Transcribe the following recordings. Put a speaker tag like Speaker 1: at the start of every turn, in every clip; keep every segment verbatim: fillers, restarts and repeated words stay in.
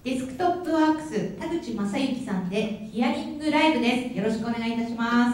Speaker 1: デスクトップワークス田口正幸さんでヒアリングライブです。よろしくお願いいたします。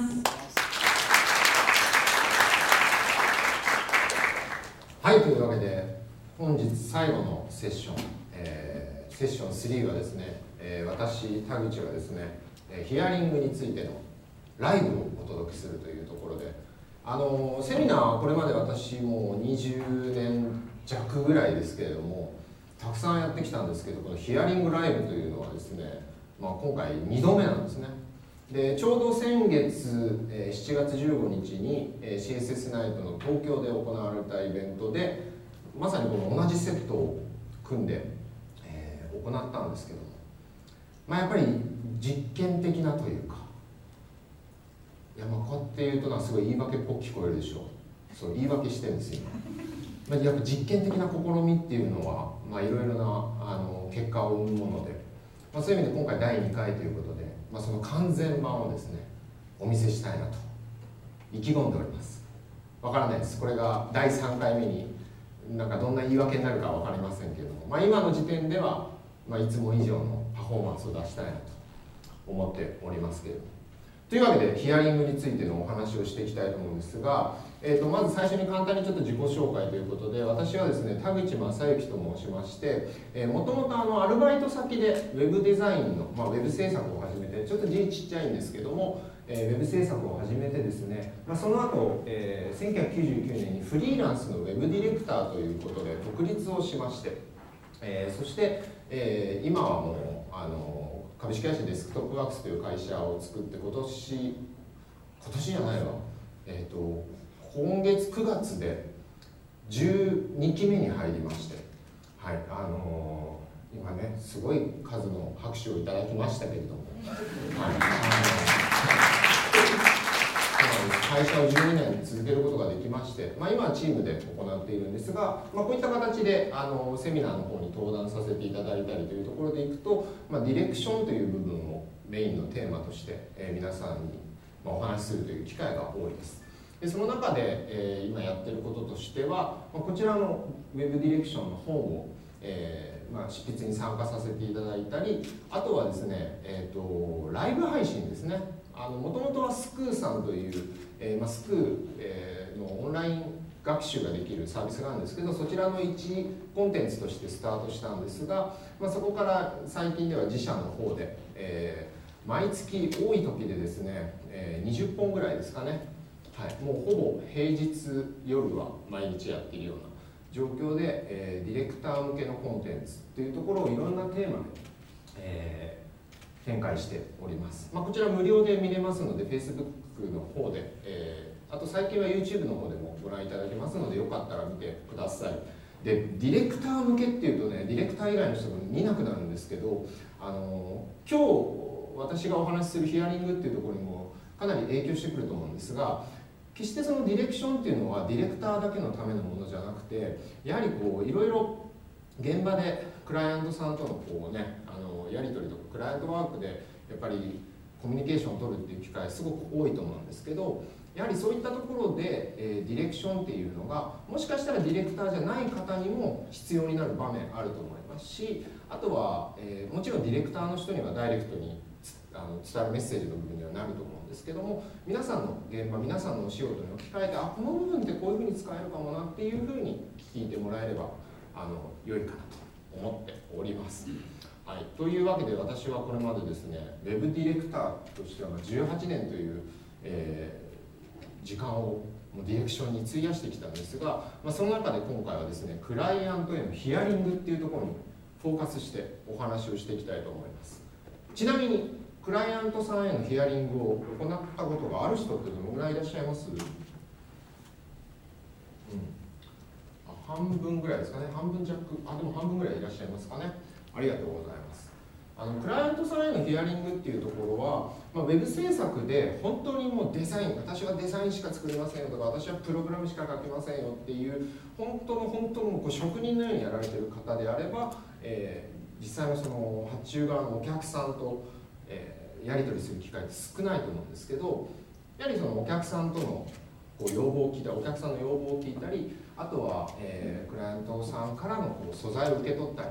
Speaker 2: はい、というわけで本日最後のセッション、えー、セッションスリーはですね、えー、私田口がですねヒアリングについてのライブをお届けするというところで、あのセミナーはこれまで私もにじゅうねん弱ぐらいですけれどもたくさんやってきたんですけど、このヒアリングライブというのはですね、まあ、今回にどめなんですね。でちょうど先月、えー、しちがつじゅうごにちに、えー、シーエスエス ナイトの東京で行われたイベントでまさにこの同じセットを組んで、えー、行ったんですけども、まあ、やっぱり実験的なというか、いやまあこうやって言うとのはすごい言い訳っぽく聞こえるでしょう。そう言い訳してるんですよ。まあ、やっぱ実験的な試みっていうのは、まあ、いろいろなあの結果を生むもので、まあ、そういう意味で今回だいにかいということで、まあ、その完全版をですねお見せしたいなと意気込んでおります。わからないです。これがだいさんかいめになんかどんな言い訳になるかは分かりませんけれども、まあ、今の時点では、まあ、いつも以上のパフォーマンスを出したいなと思っておりますけれども、というわけでヒアリングについてのお話をしていきたいと思うんですが、えー、とまず最初に簡単にちょっと自己紹介ということで、私はですね田口正幸と申しまして、えー、もともとあのアルバイト先でウェブデザインの、まあ、ウェブ制作を始めて、ちょっと字ちっちゃいんですけども、えー、ウェブ制作を始めてですね、まあ、その後、えー、せんきゅうひゃくきゅうじゅうきゅうねんにフリーランスのウェブディレクターということで独立をしまして、えー、そして、えー、今はもうあの株式会社デスクトップワークスという会社を作って今年今年じゃないわ、えー、と今月くがつでじゅうにきめに入りまして、はい、あのー、今ねすごい数の拍手をいただきましたけれども、はい、会社をじゅうにねん続けることができまして、まあ、今はチームで行っているんですが、まあ、こういった形であのセミナーの方に登壇させていただいたりというところでいくと、まあ、ディレクションという部分をメインのテーマとして、えー、皆さんにお話しするという機会が多いです。でその中で、えー、今やっていることとしては、まあ、こちらのウェブディレクションの本を、えーまあ、執筆に参加させていただいたり、あとはですね、えーと、ライブ配信ですね。もともとはスクーさんという、えーまあ、スクー、えー、のオンライン学習ができるサービスがあるんですけど、そちらの一コンテンツとしてスタートしたんですが、まあ、そこから最近では自社の方で、えー、毎月多い時でですね、えー、にじゅっぽんぐらいですかね、はい、もうほぼ平日夜は毎日やっているような状況で、えー、ディレクター向けのコンテンツというところをいろんなテーマで、えー、展開しております。まあ、こちら無料で見れますので Facebook の方で、えー、あと最近は YouTube の方でもご覧いただけますのでよかったら見てください。でディレクター向けっていうとね、ディレクター以外の人も見なくなるんですけど、あの今日私がお話しするヒアリングっていうところにもかなり影響してくると思うんですが、決してそのディレクションっていうのはディレクターだけのためのものじゃなくて、やはりこういろいろ現場でクライアントさんとのこうね、あのやり取りとかクライアントワークでやっぱりコミュニケーションを取るっていう機会すごく多いと思うんですけど、やはりそういったところで、えー、ディレクションっていうのがもしかしたらディレクターじゃない方にも必要になる場面あると思いますし、あとは、えー、もちろんディレクターの人にはダイレクトにあの伝わるメッセージの部分にはなると思うんですけども、皆さんの現場、皆さんのお仕事に置き換えて、あ、この部分ってこういうふうに使えるかもなっていうふうに聞いてもらえればあの良いかなと思っております。はい、というわけで私はこれまでですね、ウェブディレクターとしてはじゅうはちねんという、えー、時間をディレクションに費やしてきたんですが、まあ、その中で今回はですね、クライアントへのヒアリングっていうところにフォーカスしてお話をしていきたいと思います。ちなみにクライアントさんへのヒアリングを行ったことがある人ってどのぐらいいらっしゃいます？うん、あ、半分ぐらいですかね。半分弱、あ、でも半分ぐらいいらっしゃいますかね。ありがとうございます。あのクライアントさんへのヒアリングっていうところは、まあ、ウェブ制作で本当にもうデザイン、私はデザインしか作れませんよとか、私はプログラムしか書けませんよっていう本当の本当のこう職人のようにやられている方であれば、えー、実際のその発注側のお客さんと、えーやり取りする機会って少ないと思うんですけど、やはりそのお客さんとのこう要望を聞いたり、お客さんの要望を聞いたり、あとは、えー、クライアントさんからのこう素材を受け取ったり、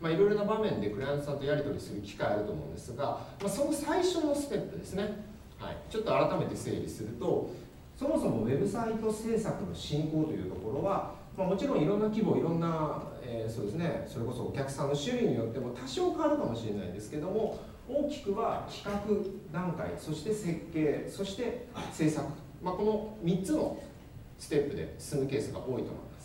Speaker 2: まあ、いろいろな場面でクライアントさんとやり取りする機会あると思うんですが、まあ、その最初のステップですね、はい、ちょっと改めて整理すると、そもそもウェブサイト制作の進行というところは、まあ、もちろんいろんな規模、いろんな、えー、そうですね、それこそお客さんの種類によっても多少変わるかもしれないんですけども、大きくは企画段階、そして設計、そして制作、まあ、このみっつのステップで進むケースが多いと思います。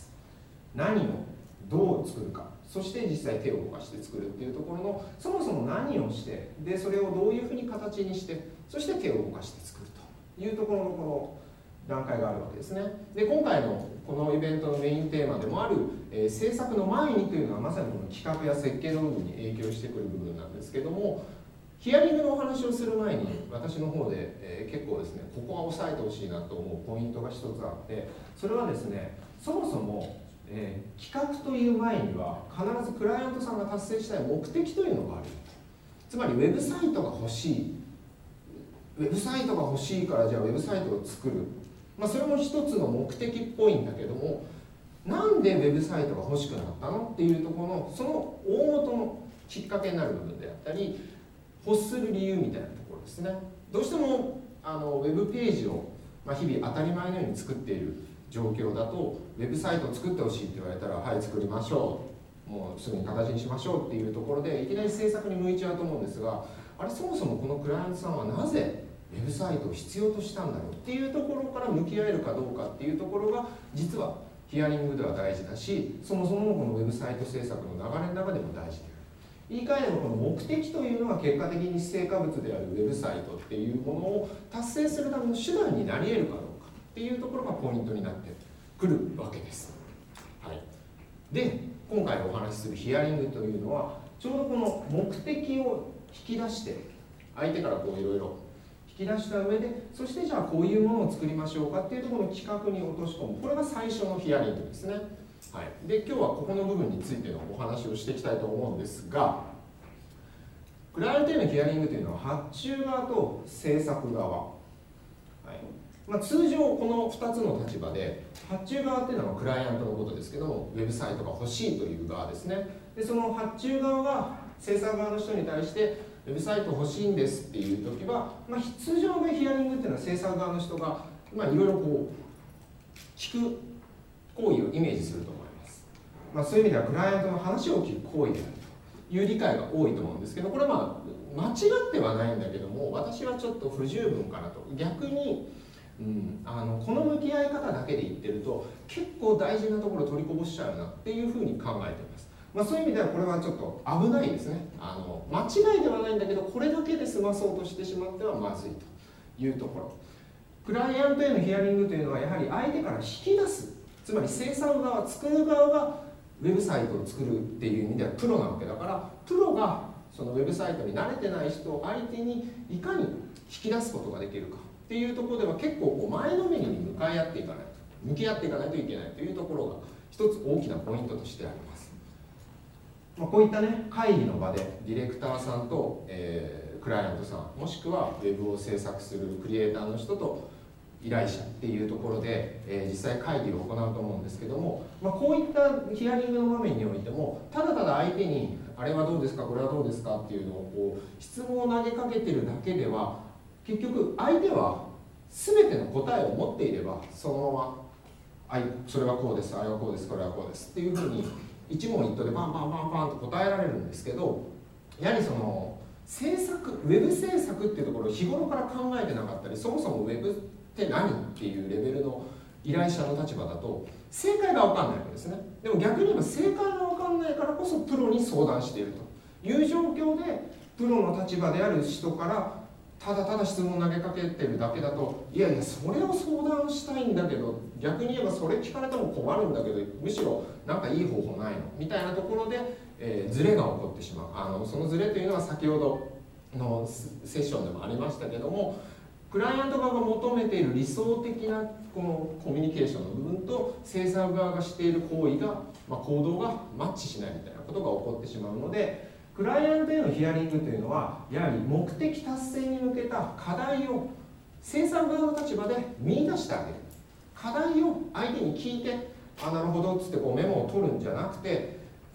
Speaker 2: 何をどう作るか、そして実際手を動かして作るっていうところの、そもそも何をして、でそれをどういうふうに形にして、そして手を動かして作るというところのこの段階があるわけですね。で今回のこのイベントのメインテーマでもある、えー、制作の前にというのはまさにこの企画や設計の部分に影響してくる部分なんですけども、ヒアリングのお話をする前に私の方で、えー、結構ですね、ここは押さえてほしいなと思うポイントが一つあって、それはですね、そもそも、えー、企画という前には必ずクライアントさんが達成したい目的というのがある。つまりウェブサイトが欲しい、ウェブサイトが欲しいからじゃあウェブサイトを作る、まあ、それも一つの目的っぽいんだけども、なんでウェブサイトが欲しくなったのっていうところのその大元のきっかけになる部分であったり、欲する理由みたいなところですね。どうしてもあのウェブページを、まあ、日々当たり前のように作っている状況だと、ウェブサイトを作ってほしいって言われたら、はい作りましょう、もうすぐに形にしましょうっていうところでいきなり制作に向いちゃうと思うんですが、あれそもそもこのクライアントさんはなぜウェブサイトを必要としたんだろうっていうところから向き合えるかどうかっていうところが実はヒアリングでは大事だし、そもそもこのウェブサイト制作の流れの中でも大事である。言い換えればこの目的というのは結果的に成果物であるウェブサイトっていうものを達成するための手段になり得るかどうかっていうところがポイントになってくるわけです。はい、で今回お話しするヒアリングというのはちょうどこの目的を引き出して相手からこういろいろ引き出した上で、そしてじゃあこういうものを作りましょうかっていうところの企画に落とし込む、これが最初のヒアリングですね。はい、で今日はここの部分についてのお話をしていきたいと思うんですが、クライアントへのヒアリングというのは発注側と制作側、はいまあ、通常このふたつの立場で、発注側っていうのはクライアントのことですけども、ウェブサイトが欲しいという側ですね。でその発注側が制作側の人に対してウェブサイト欲しいんですっていう時は、まあ、通常のヒアリングっていうのは制作側の人が、まあ、いろいろこう聞く行為をイメージすると思います。まあ、そういう意味ではクライアントの話を聞く行為であるという理解が多いと思うんですけど、これはまあ間違ってはないんだけども、私はちょっと不十分かなと。逆に、うん、あのこの向き合い方だけで言ってると結構大事なところを取りこぼしちゃうなっていうふうに考えています。まあ、そういう意味ではこれはちょっと危ないですね。あの間違いではないんだけど、これだけで済まそうとしてしまってはまずいというところ。クライアントへのヒアリングというのはやはり相手から引き出す、つまり生産側、作る側がウェブサイトを作るっていう意味ではプロなわけだから、プロがそのウェブサイトに慣れてない人を相手にいかに引き出すことができるかっていうところでは結構こう前のめりに向かい合っていかないと向き合っていかないといけないというところが一つ大きなポイントとしてあります。まあ、こういったね会議の場でディレクターさんと、えー、クライアントさん、もしくはウェブを制作するクリエイターの人と依頼者っていうところで、えー、実際会議を行うと思うんですけども、まあ、こういったヒアリングの場面においてもただただ相手にあれはどうですかこれはどうですかっていうのをこう質問を投げかけてるだけでは、結局相手は全ての答えを持っていればそのままあいそれはこうです、あれはこうです、これはこうですっていうふうに一問一答でバンバンバンバンと答えられるんですけど、やはりその制作ウェブ制作っていうところを日頃から考えてなかったり、そもそもウェブって何っていうレベルの依頼者の立場だと正解が分かんないわけですね。でも逆に言えば正解が分かんないからこそプロに相談しているという状況で、プロの立場である人からただただ質問を投げかけてるだけだと、いやいやそれを相談したいんだけど、逆に言えばそれ聞かれても困るんだけど、むしろなんかいい方法ないのみたいなところで、えー、ズレが起こってしまう。あのそのズレというのは先ほどのセッションでもありましたけども、クライアント側が求めている理想的なこのコミュニケーションの部分と制作側がしている行為が、まあ、行動がマッチしないみたいなことが起こってしまうので、クライアントへのヒアリングというのはやはり目的達成に向けた課題を制作側の立場で見出してあげる。課題を相手に聞いて、あなるほどっつってこうメモを取るんじゃなくて、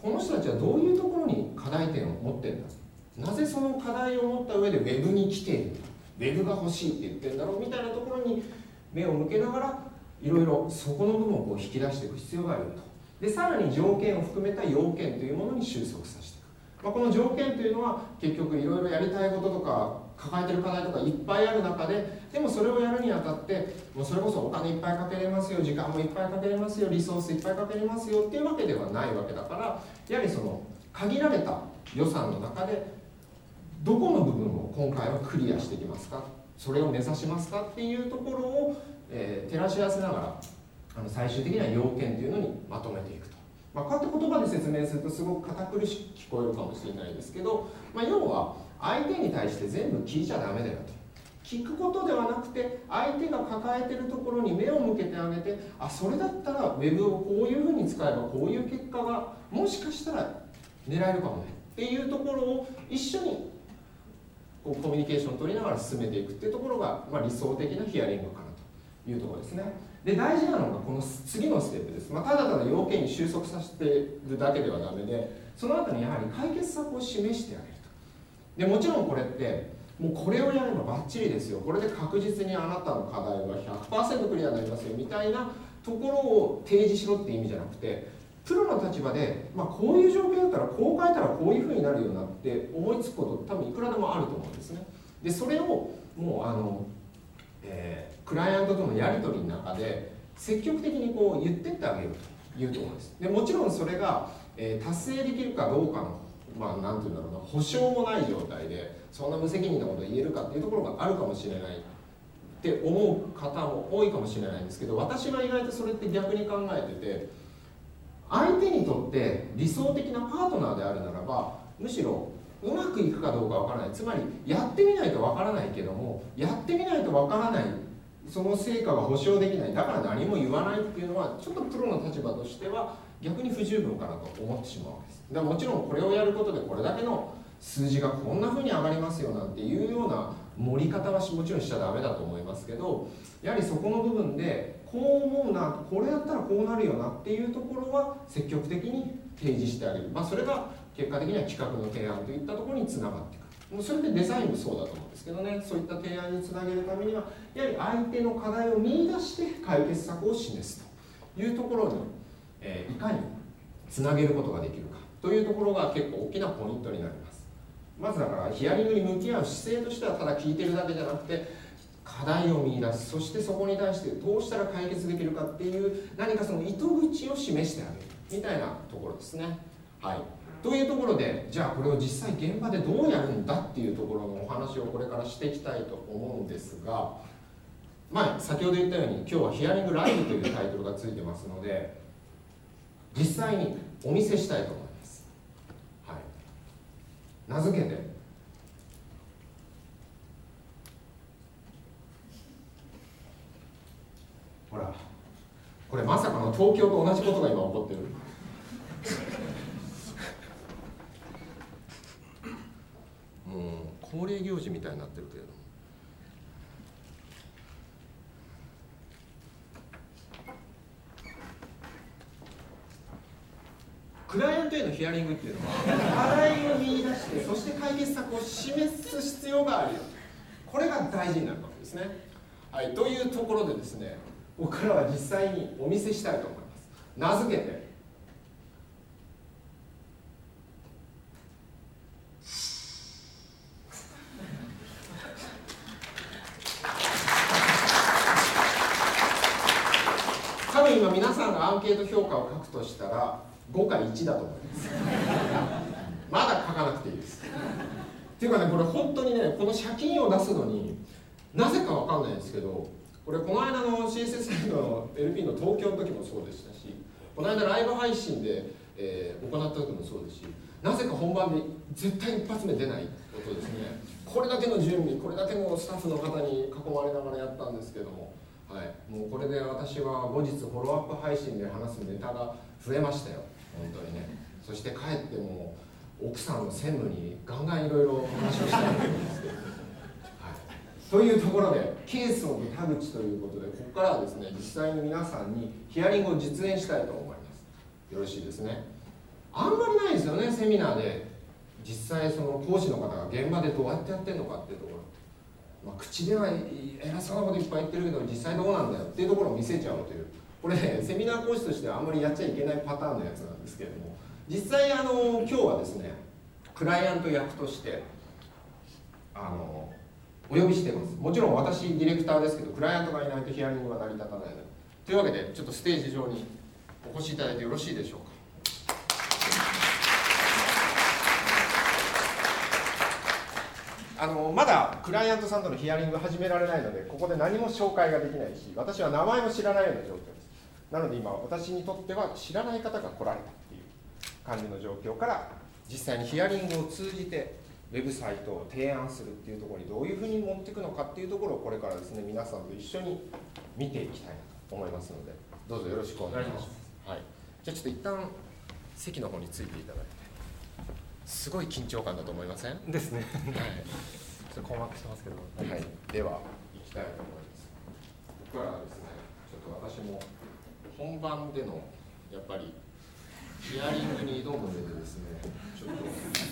Speaker 2: この人たちはどういうところに課題点を持ってるんだ、なぜその課題を持った上でウェブに来ているんだ、ウェブが欲しいって言ってるんだろうみたいなところに目を向けながら、いろいろそこの部分をこう引き出していく必要があると。でさらに条件を含めた要件というものに収束させていく、まあ、この条件というのは結局いろいろやりたいこととか抱えてる課題とかいっぱいある中で、でもそれをやるにあたってもうそれこそお金いっぱいかけれますよ、時間もいっぱいかけれますよ、リソースいっぱいかけれますよっていうわけではないわけだから、やはりその限られた予算の中でどこの部分を今回はクリアしていきますか、それを目指しますかっていうところを、えー、照らし合わせながらあの最終的には要件というのにまとめていくと、まあ、こうやって言葉で説明するとすごく堅苦しく聞こえるかもしれないですけど、まあ、要は相手に対して全部聞いちゃダメだよと、聞くことではなくて相手が抱えているところに目を向けてあげて、あ、それだったらウェブをこういうふうに使えばこういう結果がもしかしたら狙えるかもねっていうところを一緒にこうコミュニケーションを取りながら進めていくっていうところが、まあ、理想的なヒアリングかなというところですね。で大事なのがこの次のステップです、まあ、ただただ要件に収束させてるだけではダメで、その後にやはり解決策を示してあげると。でもちろんこれってもうこれをやればバッチリですよ、これで確実にあなたの課題は ひゃくパーセント クリアになりますよみたいなところを提示しろって意味じゃなくて、プロの立場で、まあ、こういう状況だったらこう変えたらこういうふうになるよなって思いつくこと多分いくらでもあると思うんですね。でそれをもうあの、えー、クライアントとのやり取りの中で積極的にこう言ってってあげるというところです。でもちろんそれが、えー、達成できるかどうかの、まあ、なんていうんだろうな、保証もない状態でそんな無責任なことを言えるかっていうところがあるかもしれないって思う方も多いかもしれないんですけど、私は意外とそれって逆に考えてて、相手にとって理想的なパートナーであるならば、むしろうまくいくかどうかわからない、つまりやってみないとわからないけども、やってみないとわからない、その成果が保証できない、だから何も言わないっていうのはちょっとプロの立場としては逆に不十分かなと思ってしまうわけです。だからもちろんこれをやることでこれだけの数字がこんな風に上がりますよなんていうような盛り方はもちろんしちゃダメだと思いますけど、やはりそこの部分でこう思うな、これやったらこうなるよなっていうところは積極的に提示してあげる、まあ、それが結果的には企画の提案といったところにつながっていく。もうそれでデザインもそうだと思うんですけどね、そういった提案につなげるためにはやはり相手の課題を見出して解決策を示すというところに、えー、いかにつなげることができるかというところが結構大きなポイントになります。まずだからヒアリングに向き合う姿勢としては、ただ聞いてるだけじゃなくて課題を見出す、そしてそこに対してどうしたら解決できるかっていう何かその糸口を示してあげるみたいなところですね。はい、というところで、じゃあこれを実際現場でどうやるんだっていうところのお話をこれからしていきたいと思うんですが、まあ、先ほど言ったように今日はヒアリングライブというタイトルがついてますので、実際にお見せしたいと思います。はい、名付けてほら、これまさかの東京と同じことが今起こってる。もう恒例行事みたいになってるけれども、クライアントへのヒアリングっていうのは課題を見出して、そして解決策を示す必要があるよ、これが大事になるわけですね。はい、というところでですね、僕からは実際にお見せしたいと思います。名付けて多分今皆さんがアンケート評価を書くとしたらごかいちだと思いますまだ書かなくていいですっていうかね、これ本当にね、この借金を出すのになぜかわかんないですけど、これこの間の シーエスエス サイドの エルピー の東京の時もそうでしたし、この間ライブ配信で、えー、行った時もそうですし、なぜか本番で絶対一発目出ないことですね。これだけの準備、これだけのスタッフの方に囲まれながらやったんですけども、はい、もうこれで私は後日フォローアップ配信で話すネタが増えましたよ、本当にね。そして帰っても奥さんの専務にガンガンいろいろ話をしたいと思いますけど、はい、というところでケースオブ田口ということで、ここからはですね、実際に皆さんにヒアリングを実演したいと思います。よろしいですね。 あんまりないですよね。セミナーで実際その講師の方が現場でどうやってやってるのかっていうところ、まあ、口では偉そうなこといっぱい言ってるけど実際どうなんだよっていうところを見せちゃうという、これねセミナー講師としてはあんまりやっちゃいけないパターンのやつなんですけれども、実際あの今日はですねクライアント役としてあのお呼びしています。もちろん私ディレクターですけど、クライアントがいないとヒアリングは成り立たないので、というわけでちょっとステージ上にお越しいただいてよろしいでしょうか。あのまだクライアントさんとのヒアリング始められないので、ここで何も紹介ができないし、私は名前も知らないような状況です。なので今私にとっては知らない方が来られたっていう感じの状況から、実際にヒアリングを通じてウェブサイトを提案するっていうところにどういうふうに持っていくのかっていうところをこれからですね皆さんと一緒に見ていきたいなと思いますので、どうぞよろしくお願いします。はい、じゃあちょっと一旦席の方についていただいて、すごい緊張感だと思いません
Speaker 3: ですね。はい。
Speaker 2: ちょっと困惑してますけど、はい、では行きたいと思います。ここからはですね、ちょっと私も本番でのやっぱりヒアリングに挑む上でですね、ちょっと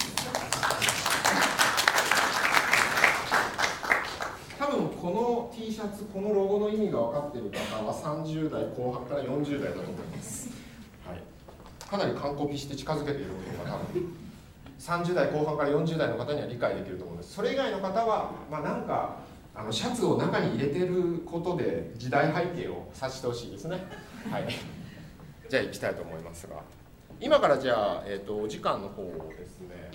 Speaker 2: 多分この T シャツ、このロゴの意味が分かっている方はさんじゅう代後半からよんじゅう代だと思います。はい、かなり完コピして近づけていることが多分さんじゅう代後半からよんじゅう代の方には理解できると思います。それ以外の方は、まあ、なんかあのシャツを中に入れてることで時代背景を察してほしいですね。はい、じゃあ行きたいと思いますが、今からじゃあ、えーと、お時間の方をですね、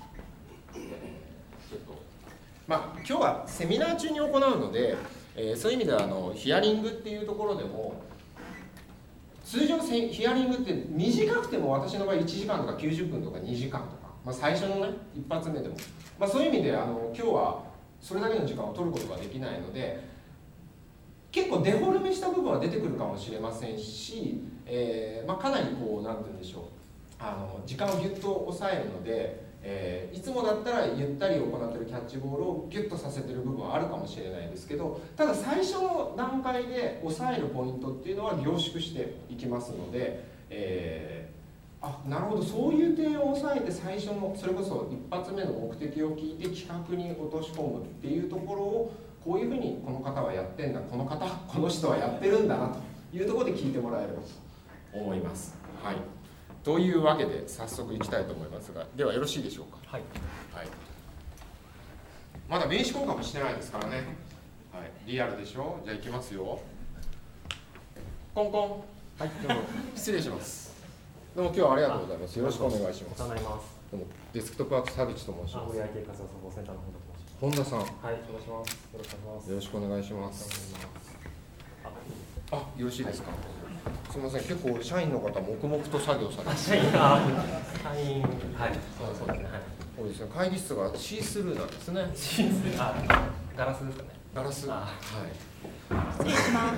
Speaker 2: ちょっとまあ今日はセミナー中に行うので、えー、そういう意味ではあのヒアリングっていうところでも、通常ヒアリングって短くても私の場合いちじかんとかきゅうじゅっぷんとかにじかんとか、まあ、最初のね一発目でも、まあ、そういう意味であの今日はそれだけの時間を取ることができないので、結構デフォルメした部分は出てくるかもしれませんし、えーまあ、かなりこう何て言うんでしょう、あの時間をギュッと抑えるので、えー、いつもだったらゆったり行っているキャッチボールをギュッとさせている部分はあるかもしれないですけど、ただ最初の段階で抑えるポイントっていうのは凝縮していきますので、えー、あ、なるほど、そういう点を抑えて最初のそれこそ一発目の目的を聞いて企画に落とし込むっていうところを、こういうふうにこの方はやってんだ、この方この人はやってるんだなというところで聞いてもらえればと思います。はい、というわけで早速いきたいと思いますが、ではよろしいでしょうか。はい、はい、まだ名刺交換もしてないですからね。はい、リアルでしょ。じゃあいきますよ。コンコン。はい、どうも失礼します。どうも今日はありがとうございます。よろしくお願いします。
Speaker 3: お世話になります。
Speaker 2: どうもデスクトップワークス田口と申します。
Speaker 3: アイティー 活動サポートセンターの
Speaker 2: 本田さん。
Speaker 3: はい、お願いします。よろしくお願いします。
Speaker 2: よろしくお願いします。あ、よろしいですか。はい、すみません、結構社員の方黙々と作業されて。
Speaker 3: 社員が社員、はい、そうそうですね。はい。
Speaker 2: そうですね。会議室がシースルーなんですね。
Speaker 3: シースルー、あ、ガラスですかね。
Speaker 2: ガラス。はい。
Speaker 1: 失礼します。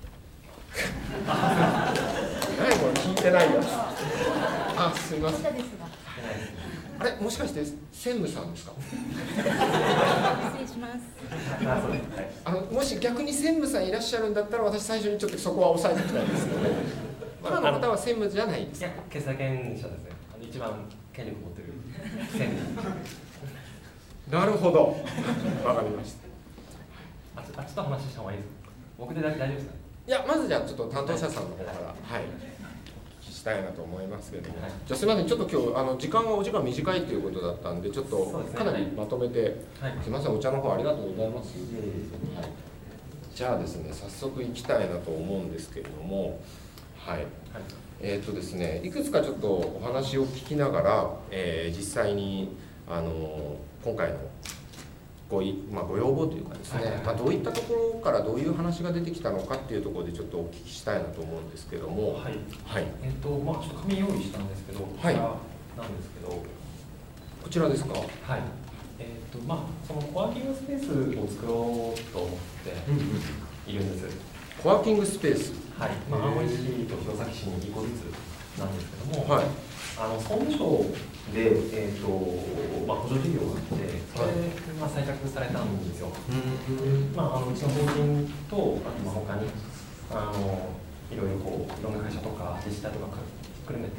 Speaker 2: 何これ聞いてないやつ。あ、すみません。あれ、もしかして専務さんですか。
Speaker 1: 失礼します。
Speaker 2: あのもし逆に専務さんいらっしゃるんだったら、私最初にちょっとそこは押さえておきたいですので。今の方は専務じゃないですか。
Speaker 3: いや、決裁権者ですね。あの一番権力持ってる専務。
Speaker 2: なるほど。わかりました。
Speaker 3: あ、ちょっと話した方がいいですか。僕で大丈夫ですか。
Speaker 2: いや、まずじゃあちょっと担当者さんの方から、はい、お聞きしたいなと思いますけれども、はい、じゃあすみません、ちょっと今日あの時間がお時間短いということだったんで、ちょっとかなりまとめて、はい、すみません、お茶の方ありがとうございます。はい、じゃあですね、早速行きたいなと思うんですけれども、はい、はい、えっとですね、いくつかちょっとお話を聞きながら、えー、実際にあの今回のご, い、まあ、ご要望というかですね、はいはいはい、まあ、どういったところからどういう話が出てきたのかっていうところでちょっとお聞きしたいなと思うんですけども、
Speaker 3: はい、
Speaker 2: はい、
Speaker 3: えっとまあちょっと紙用意したんですけど、こちらなんですけど、
Speaker 2: こちらですか。はい、
Speaker 3: えっとまあそのコワーキングスペースを作ろうと思っているんです。
Speaker 2: うん、コワーキングスペース、
Speaker 3: はい、まあ、青森市と弘前市にいっこずつなんですけども、はい、あの総務省で、えーとまあ、補助事業があって、それで、まあ、採択されたんですよ。うんまあ、あのうちの法人と、あとまあ他にあのいろいろこういろんな会社とか自治体とか含めて、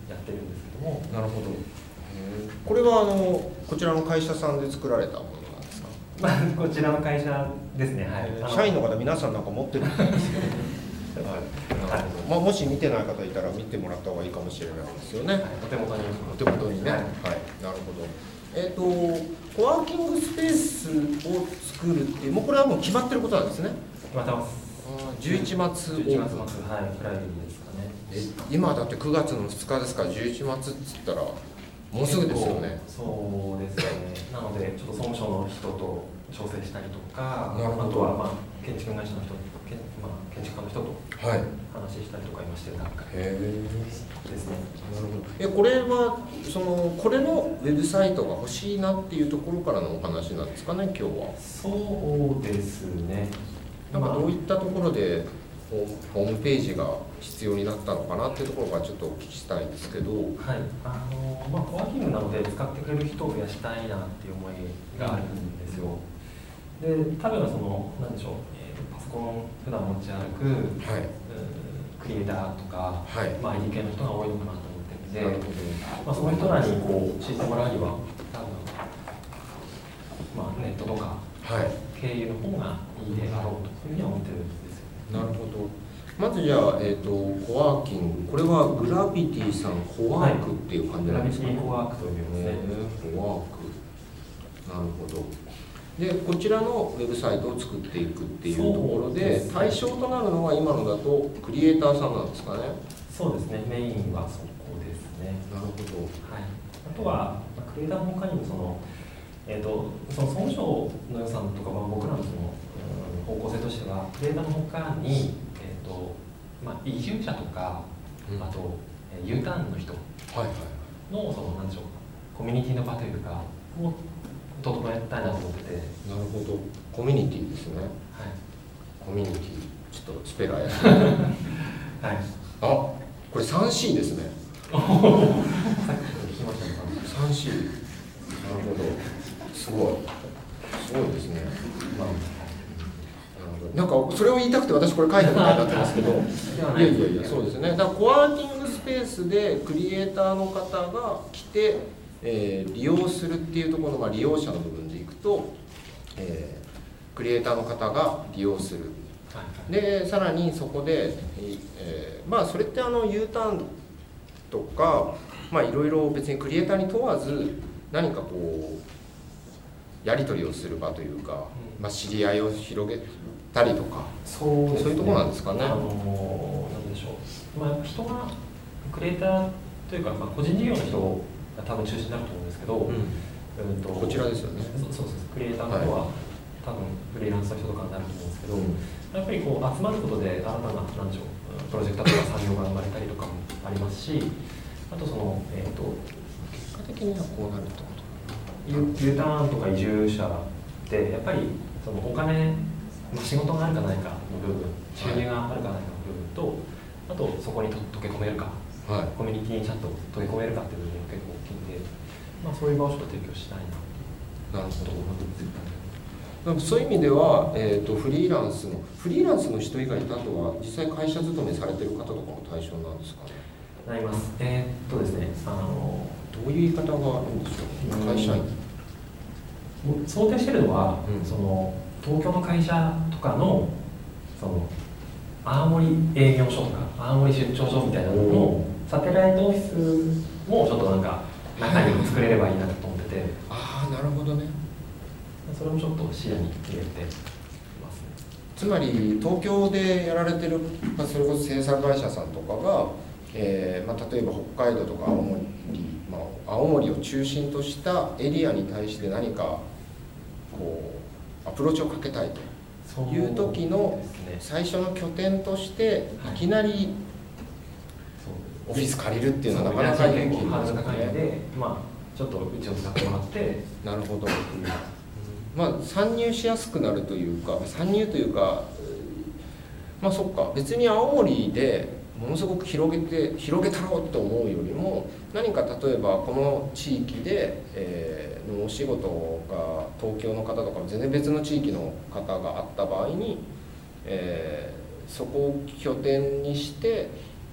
Speaker 3: やってるんですけども。
Speaker 2: なるほど。これはあのこちらの会社さんで作られたものなんですか？
Speaker 3: まあ、こちらの会社ですね。はい。
Speaker 2: 社員の方皆さんなんか持ってるんですけど、はい、まあ、もし見てない方いたら見てもらった方がいいかもしれないですよね。はい、
Speaker 3: お手元に
Speaker 2: お手元にね。はい、はい、なるほど。えっ、ー、とコワーキングスペースを作るっていうもうこれはもう決まってることなんですね。
Speaker 3: 決まってます。
Speaker 2: じゅういちがつオープン。
Speaker 3: じゅういちがつ末、はい、フライデーですかね。
Speaker 2: え今だってくがつのふつかですからじゅういちがつっつったらもうすぐですよね。
Speaker 3: そうですね。なのでちょっと総務省の人と調整したりとか、あとはまあ建築会社の人、建まあ建築家の人と話したりとか今してる段階ですね。
Speaker 2: なるほど。えこれはそのこれのウェブサイトが欲しいなっていうところからのお話なんですかね、今日は。
Speaker 3: そうですね。
Speaker 2: なんかどういったところでホームページが必要になったのかなっていうところがちょっとお聞きしたいんですけど。
Speaker 3: はい。あのまあコワーキングなので使ってくれる人を増やしたいなっていう思いがあるんですよ。で、多分そのなんでしょう、えー、パソコン普段持ち歩く、はい、クリエイターとか、はい、まあ アイディー 系の人が多いのかなと思ってるんで、まあその人らにこう知ってもらうには多分まあネットとか、はい、経由の方がいいであろうというふうには思ってるんですよ。
Speaker 2: なるほど。まずじゃあ、えーと、コワーキング、これはグラビティさんコワークっていう感じなんですか？
Speaker 3: グラビティコワークというですね。
Speaker 2: コワーク。なるほど。で、こちらのウェブサイトを作っていくっていうところで、対象となるのは今のだとクリエイターさんなんですかね？
Speaker 3: そうですね。メインはそこですね。
Speaker 2: なるほど。
Speaker 3: はい。あとはクリエイターの他にもそのえーと、その総務省の予算とかは僕らのその、うん、方向性としてはクリエイターの他に、えーとまあ、移住者とか、うん、あと U ターンの人の、はいはい、その何でしょうコミュニティの場というかを整えたいなと思ってて。
Speaker 2: なるほど。コミュニティですね。はい。コミュニティちょっとスペラーやはい。あ、これ スリーシー ですね。さっき聞きましたね。スリーシー。なるほど。すごい、すごいですね。まあ、なるほど。なんかそれを言いたくて私これ書いたみたいになってますけど、いやいやいやそうですね。だからコワーキングスペースでクリエイターの方が来て、えー、利用するっていうところの、まあ、利用者の部分でいくと、えー、クリエイターの方が利用する。でさらにそこで、えー、まあそれってあの U ターンとか、まあいろいろ別にクリエイターに問わず何かこうやり取りをする場というか、まあ、知り合いを広げたりとか、そうですね、そういうところなんですかね。あ
Speaker 3: のー、なんでしょう、まあ、人がクリエイターというか、まあ、個人事業の人が多分中心になると思うんですけど、うん
Speaker 2: うん、とこちらですよね。
Speaker 3: そうそうそう、クリエイターの人は、はい、多分フリーランスの人とかになると思うんですけど、うん、やっぱりこう集まることで新たななんでしょうプロジェクトとか産業が生まれたりとかもありますし、あとその、えー、と
Speaker 2: 結果的にはこうなるってこと。
Speaker 3: U ターンとか移住者ってやっぱりそのお金、まあ、仕事があるかないかの部分、収入があるかないかの部分と、あとそこに溶け込めるか、はい、コミュニティにちゃんと溶け込めるかっていう部分が結構大きいんで、まあ、そういう場所を提供したいな。
Speaker 2: なるほど。そういう意味では、えー、とフリーランスのフリーランスの人以外とあとは実際会社勤めされてる方とかも対象なんですかね？
Speaker 3: なります。えー、っとですね、あの
Speaker 2: どういう言い方があるんでしょう？会社員。
Speaker 3: 想定してるのは、うん、その東京の会社とかのその青森営業所とか青森出張所みたいなののサテライトオフィスもちょっとなんか中に作れればいいなと思ってて、
Speaker 2: ああなるほどね。
Speaker 3: それもちょっと視野に入れてますね。
Speaker 2: つまり東京でやられてる、まあ、それこそ制作会社さんとかが、えーまあ、例えば北海道とか青森、まあ、青森を中心としたエリアに対して何かこうアプローチをかけたいという時の最初の拠点としていきなりオフィス借りるっていうのはなかなか勇気いりますね。
Speaker 3: で、まあ、ちょっとうちを使ってもらって
Speaker 2: なるほど、まあ、参入しやすくなるというか参入というかまあそっか別に青森でものすごく広げて広げたろうと思うよりも何か例えばこの地域で、えー、のお仕事が東京の方とか全然別の地域の方があった場合に、えー、そこを拠点にして、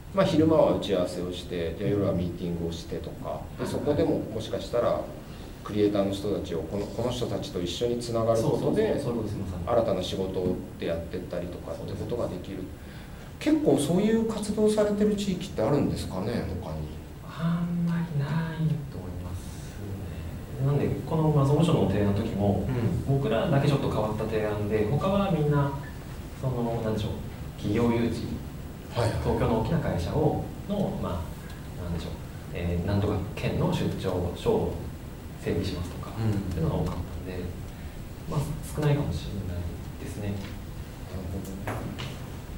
Speaker 2: まあ、昼間は打ち合わせをしてじゃあ夜はミーティングをしてとかでそこでももしかしたらクリエイターの人たちをこの、この人たちと一緒につながることで新たな仕事でやってったりとかってことができる。結構そういう活動されてる地域ってあるんですかね、他に。
Speaker 3: あんまりないと思いますね。なんでこの、まあ、総務省の提案の時も、うん、僕らだけちょっと変わった提案で他はみんなそのなんでしょう企業誘致、はいはい、東京の大きな会社をのまあなんでしょう、えー、なんとか県の出張所を整備しますとか、うん、っていうのが多かったんで、まあ少ないかもしれないですね。なるほど。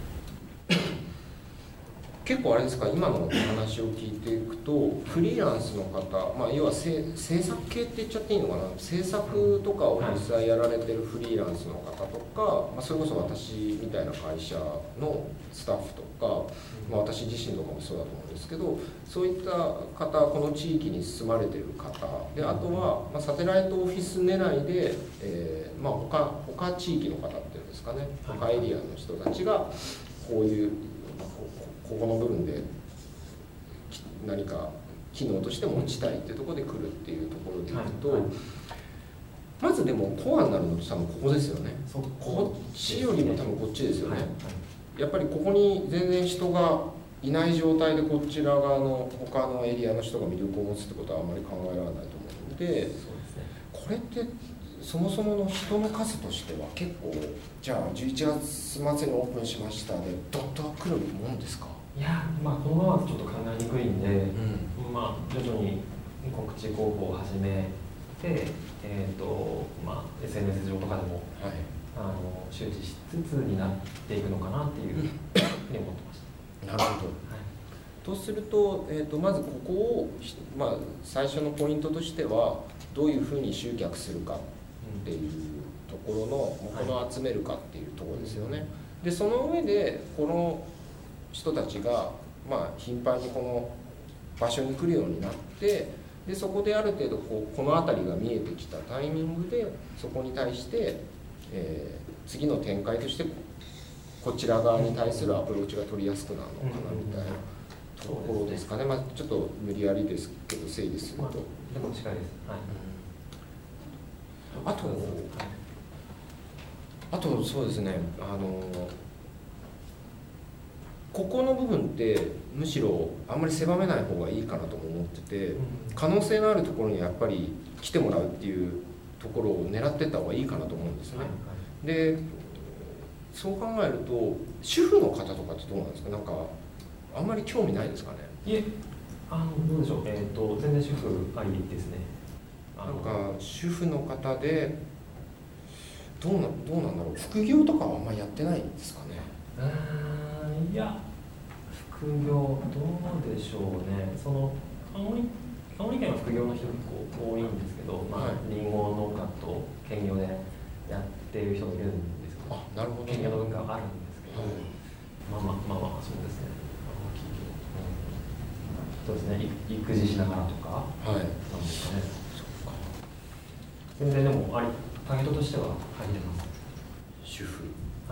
Speaker 2: 結構あれですか、今のお話を聞いていくとフリーランスの方、まあ、要は制作系って言っちゃっていいのかな、制作とかを実際やられてるフリーランスの方とか、まあ、それこそ私みたいな会社のスタッフとか、まあ、私自身とかもそうだと思うんですけど、そういった方、この地域に住まれてる方で、あとは、まあ、サテライトオフィス狙いで、えーまあ、他, 他地域の方っていうんですかね、他エリアの人たちがこういうここの部分で何か機能として持ちたいっていうところで来るっていうところでいくと、はいはい、まずでもコアになるのって多分ここですよね。こっちよりも多分こっちですよね、はいはい、やっぱりここに全然人がいない状態でこちら側の他のエリアの人が魅力を持つってことはあまり考えられないと思うので、そうですね、これってそもそもの人の数としては結構じゃあじゅういちがつ末にオープンしましたでドッと来るもんですか？
Speaker 3: いや、まあこのままちょっと考えにくいんで、うん、まあ徐々に告知広報を始めて、えーとまあ、エスエヌエス 上とかでも、はい、あの周知しつつになっていくのかなっていうふうに思ってました。
Speaker 2: なるほど、はい、とすると、えーとまずここを、まあ、最初のポイントとしてはどういうふうに集客するかっていうところの、この集めるかっていうところですよね。でその上でこの人たちが、まあ、頻繁にこの場所に来るようになって、でそこである程度こうこの辺りが見えてきたタイミングでそこに対して、えー、次の展開としてこちら側に対するアプローチが取りやすくなるのかなみたいなところですかね。まあ、ちょっと無理やりですけど整理すると、まあ、で
Speaker 3: も近いです、はい、
Speaker 2: あと、あとそうですね、あのここの部分ってむしろあんまり狭めない方がいいかなとも思ってて、可能性のあるところにやっぱり来てもらうっていうところを狙っていった方がいいかなと思うんですね。でそう考えると主婦の方とかってどうなんですか？なんかあんまり興味ないですかね？
Speaker 3: いえ、あのどうでしょう、えーと、全然主婦ありですね。
Speaker 2: なんか主婦の方でどうな、どうなんだろう、副業とかはあんまりやってないんですかね？
Speaker 3: うーん、いや副業どうでしょうね。その青森、青森県は副業の人結構多いんですけど、まあ、リンゴ農家と兼業でやってる人もいるんですけど、
Speaker 2: あ、なるほど、ね、
Speaker 3: 兼業の文化はあるんですけど、はい、まあまあまあまあそうですね。そうですね、育児しながらとか、はい、なんですかね。全然でもあり、ターゲットとしては入れます。
Speaker 2: 主婦。
Speaker 3: はい。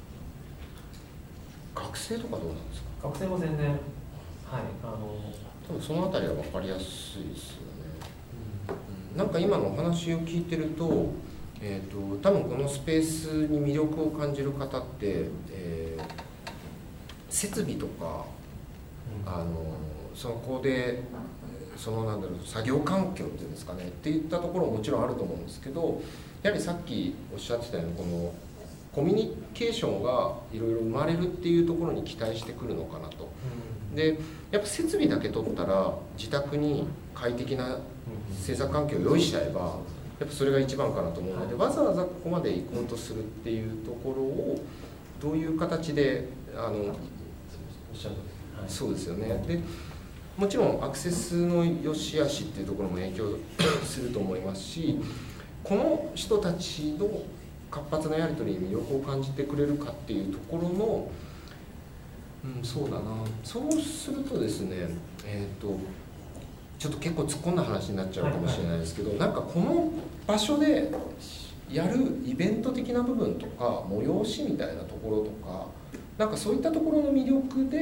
Speaker 2: 学生とかどうなんですか？
Speaker 3: 学生も全然、はい、あの
Speaker 2: 多分そのあたりは分かりやすいですよね。うん、なんか今のお話を聞いてると、えーと、多分このスペースに魅力を感じる方って、えー、設備とか、うん、あのそこでそのなんだろう作業環境っていうんですかねっていったところももちろんあると思うんですけど、やはりさっきおっしゃってたようにこのコミュニケーションがいろいろ生まれるっていうところに期待してくるのかなと。でやっぱ設備だけ取ったら自宅に快適な制作環境を用意しちゃえばやっぱそれが一番かなと思うので、わざわざここまで行こうとするっていうところをどういう形であの、はい、そうですよね。でもちろんアクセスの良し悪しっていうところも影響すると思いますし、この人たちの活発なやり取りに魅力を感じてくれるかっていうところの、うん、そうだな、そうするとですね、えーと、ちょっと結構突っ込んだ話になっちゃうかもしれないですけど、はいはい、なんかこの場所でやるイベント的な部分とか催しみたいなところとか、なんかそういったところの魅力で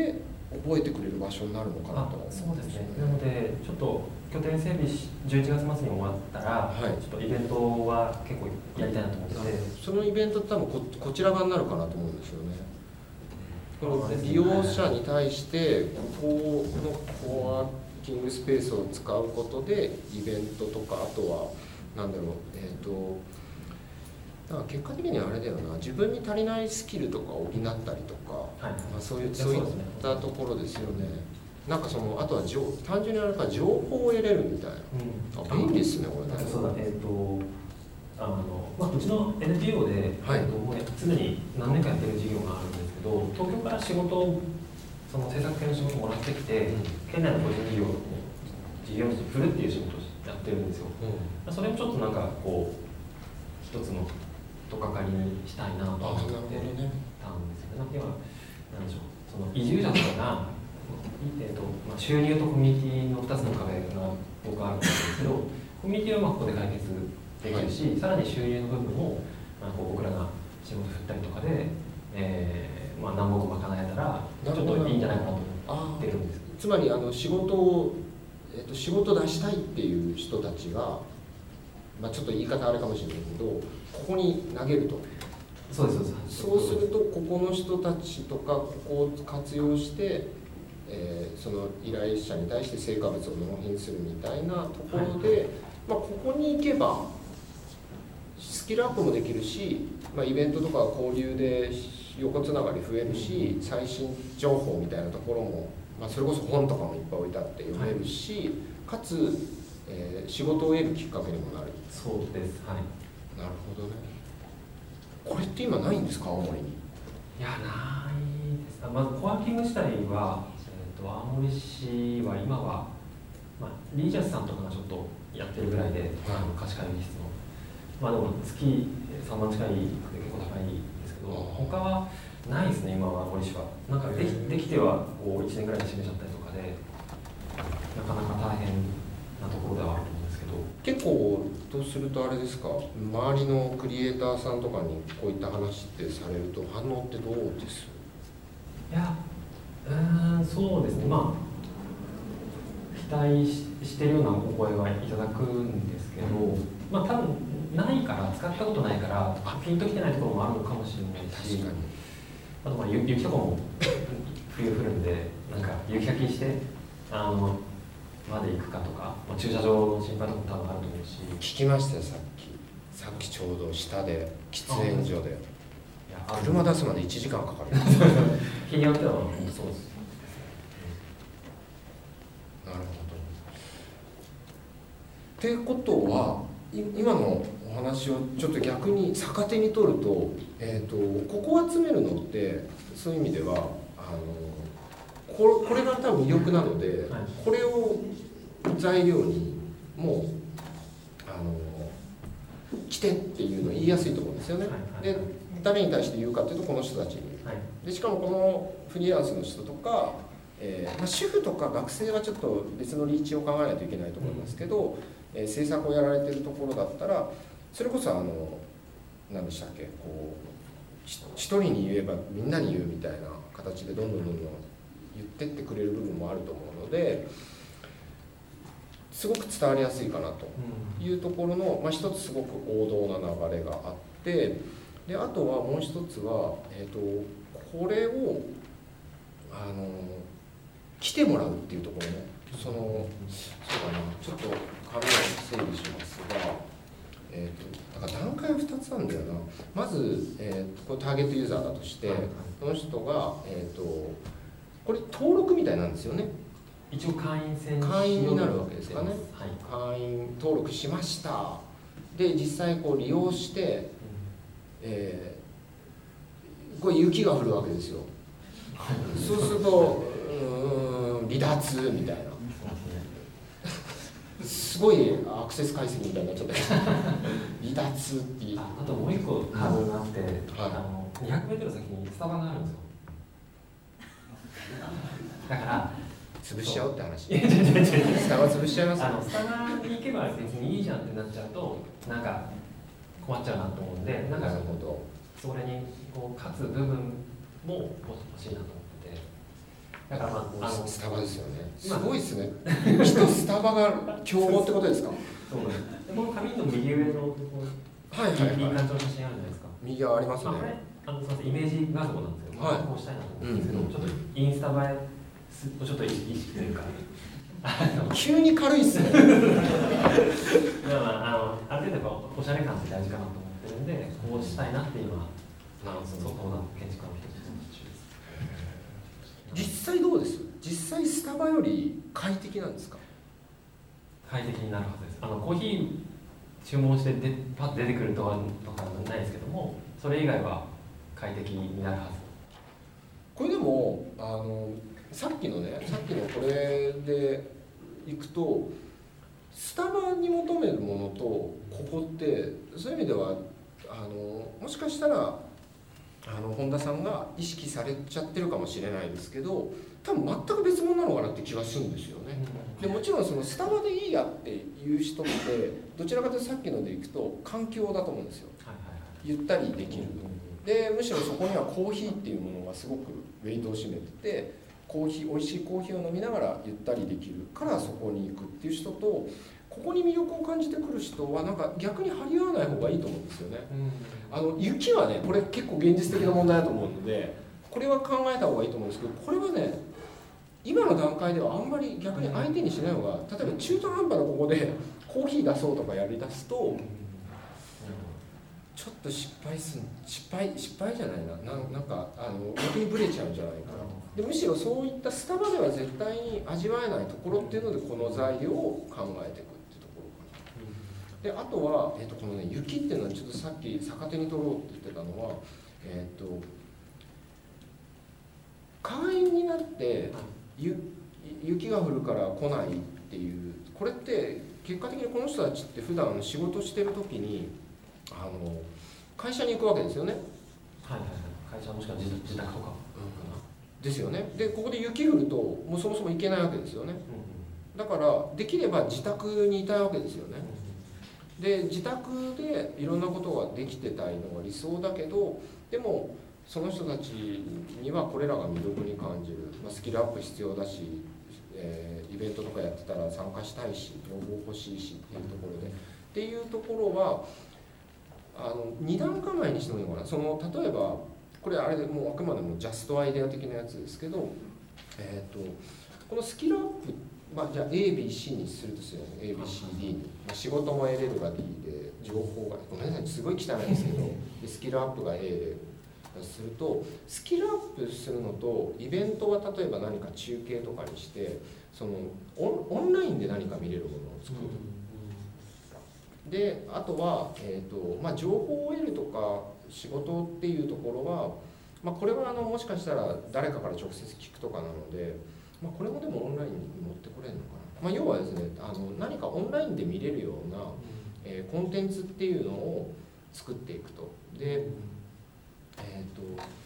Speaker 2: 覚えてくれる場所になるのかなと思
Speaker 3: うんですね。そうですね。なのでちょっと拠点整備しじゅういちがつ末に終わったら、はい、ちょっとイベントは結構やりたいなと思ってて、
Speaker 2: そのイベントって多分 こ, こちら側になるかなと思うんですよね。この利用者に対してここのコワーキングスペースを使うことでイベントとか、あとはなんだろう、えっ、ー、とだから結果的にはあれだよな、自分に足りないスキルとかを補ったりとか、はい、まあ、そういうそういったところですよね。なんかそのあとは単純にあれか情報を得れるみたいな、うん、あ便利ですねこれね。
Speaker 3: そうだ、えっ、ー、とあの、まあ、うちの エヌピーオー で、はい、もうすでに何年かやってる事業があるんですけど、東京から仕事をその制作系の仕事をもらってきて、うん、県内の個人事業に事業主に振るっていう仕事をやってるんですよ、うん、それもちょっとなんかこう一つのとっかかりにしたいなと思ってたんですよね。要は何でしょう、その移住者とかが、えーとまあ、収入とコミュニティのふたつの壁が僕はあるんですけど、コミュニティはまあここで解決できるし、はい、さらに収入の部分を、まあ、こう僕らが仕事振ったりとかで、えーまあ、何本か賄えたらちょっといいんじゃないかなと思ってるんです。
Speaker 2: つまりあの仕事を、えーと、仕事出したいっていう人たちが、まあ、ちょっと言い方あれかもしれないけど、ここに投げると。
Speaker 3: そうです、そうです。
Speaker 2: そうするとここの人たちとかここを活用して、えー、その依頼者に対して成果物を納品するみたいなところで、はい、まあ、ここに行けばスキルアップもできるし、まあ、イベントとか交流で横つながり増えるし、最新情報みたいなところも、まあ、それこそ本とかもいっぱい置いてあって読めるし、はい、かつ、えー、仕事を得るきっかけにもなる。
Speaker 3: そうです、はい。
Speaker 2: なるほどね。これって今ないんですか、青森に？
Speaker 3: いや、ないです。まずコワーキング自体は、えー、と青森市は今は、まあ、リージャスさんとかがちょっとやってるぐらいで、あの貸し借り室の、まあでも月さんまん近いで結構高いんですけど、他はないですね、今は青森市は。なんかできできてはこういちねんぐらいで閉めちゃったりとかで、なかなか大変なところではあると思うんですけど。
Speaker 2: 結構とするとあれですか、周りのクリエイターさんとかにこういった話ってされると反応ってどうです？
Speaker 3: いや、うーん、そうですね、まあ期待 し, してるようなお声はいただくんですけど、うん、まあ多分ないから使ったことないからピンときてないところもあるのかもしれないし、あとまあ雪とかも冬降るんで、なんか雪かきしてあのまで行くかとか、まあ、駐車場の心配とかも多分あると思うし。
Speaker 2: 聞きましたよ、さっきさっきちょうど下で喫煙所で車出すまでいちじかんかかる
Speaker 3: 日によってはそうです。
Speaker 2: なるほど。ってことは今のお話をちょっと逆に逆手に取ると、えーと、ここを集めるのってそういう意味ではあのこれ、これが多分魅力なので、はい、これを材料にもうあの来てっていうのを言いやすいと思うんですよね。はいはいはい、で誰に対して言うかというとこの人たちに、はい、でしかもこのフリーランスの人とか、えーまあ、主婦とか学生はちょっと別のリーチを考えないといけないと思いますけど、うん、えー、制作をやられてるところだったらそれこそあの何でしたっけ、こう一人に言えばみんなに言うみたいな形でどんどんどんどん言ってってくれる部分もあると思うので、すごく伝わりやすいかなというところの、まあ、一つすごく王道な流れがあって、であとはもう一つは、えーと、これをあの来てもらうっていうところね、そのそうだな、ちょっと紙を整理しますが、えーと、だから段階はふたつなんだよな。まず、えーと、これターゲットユーザーだとして、その人が、えーと、これ登録みたいなんですよね。
Speaker 3: 一応会員制
Speaker 2: 会員になるわけですかね。はい、会員登録しました。で実際こう利用して、うん、えー、これ雪が降るわけですよ。そうするとうーん離脱みたいな。すごいアクセス解析みたいになっちゃったけど離脱っていう。
Speaker 3: あ, あともう一個ハードルがあって、はい、あのにひゃくメートル先にスタバがあるんですよ。だから
Speaker 2: 潰しちゃおうって話。
Speaker 3: いや違う違う違う、
Speaker 2: スタバ潰しちゃいます。
Speaker 3: あのスタバに行けば別にいいじゃんってなっちゃうとなんか困っちゃうなと思うんで、なんかそれにこう勝つ部分も欲しいなと思ってて、 だからまあ、あの
Speaker 2: スタバですよね。すごいですね。人スタバが競合ってことですか？
Speaker 3: そうなんです。でこの紙の右上のところ、
Speaker 2: はいはいはい。
Speaker 3: いい感じの写真あるじゃないですか。
Speaker 2: 右側ありますね。
Speaker 3: まあ、これあのすみませんイメージ画像なんですけど、
Speaker 2: はい、
Speaker 3: こうしたいなと思うんですけど、うん、ちょっとインスタ映えをちょっと意識というか。
Speaker 2: 急に軽いっすね。
Speaker 3: まあまあ、あのある程度おしゃれ感って大事かなと思ってるんで、こうしたいなって今、あのそこの建築家の人たちの中です。
Speaker 2: 実際どうです？実際スタバより快適なんですか？
Speaker 3: 快適になるはずです。あのコーヒー注文してでパッと出てくるとかとかないですけども、それ以外は快適になるはず。
Speaker 2: これでもあのさっきのね、さっきのこれでいくとスタバに求めるものとここってそういう意味ではあのもしかしたらあの本田さんが意識されちゃってるかもしれないですけど、多分全く別物なのかなって気がするんですよね。でもちろんそのスタバでいいやっていう人ってどちらかというとさっきのでいくと環境だと思うんですよ。ゆったりできる。でむしろそこにはコーヒーっていうものがすごくウェイトを占めてて、コーヒー美味しいコーヒーを飲みながらゆったりできるからそこに行くっていう人と、ここに魅力を感じてくる人はなんか逆に張り合わない方がいいと思うんですよね。あの雪はねこれ結構現実的な問題だと思うので、これは考えた方がいいと思うんですけど、これはね今の段階ではあんまり逆に相手にしない方が、例えば中途半端なここでコーヒー出そうとかやりだすとちょっと失敗する失敗失敗じゃないな、な, なんかあの逆にブレちゃうんじゃないかなと。でむしろそういったスタバでは絶対に味わえないところっていうのでこの材料を考えていくっていうところかな。であとは、えー、とこのね雪っていうのはちょっとさっき逆手に取ろうって言ってたのは、えっ、ー、と会員になってゆ雪が降るから来ないっていう、これって結果的にこの人たちって普段仕事してる時にあの会社に行くわけですよね。
Speaker 3: はいはいはい、会社もしくは自宅とか、
Speaker 2: うん、ですよね。でここで雪降るともうそもそも行けないわけですよね。だからできれば自宅にいたいわけですよね。で自宅でいろんなことができてたいのが理想だけど、でもその人たちにはこれらが魅力に感じる、まあ、スキルアップ必要だし、えー、イベントとかやってたら参加したいし要望欲しいしっていうところでっていうところはあの二段構えにしてもいいのかな。その例えばこれあれでもうあくまでもジャストアイデア的なやつですけど、えー、とこのスキルアップ、まあ、じゃあ エービーシー にするとするよね。 エービーシーディー に、まあ、仕事も得れるが D で情報がごめんなさいすごい汚いですけどでスキルアップが A ですると、スキルアップするのとイベントは例えば何か中継とかにしてそのオン、オンラインで何か見れるものを作る、うん、であとは、えーとまあ、情報を得るとか仕事っていうところは、まあ、これはあのもしかしたら誰かから直接聞くとかなので、まあ、これもでもオンラインに持ってこれるのかな、まあ、要はですねあの何かオンラインで見れるような、えー、コンテンツっていうのを作っていくと。でえー、と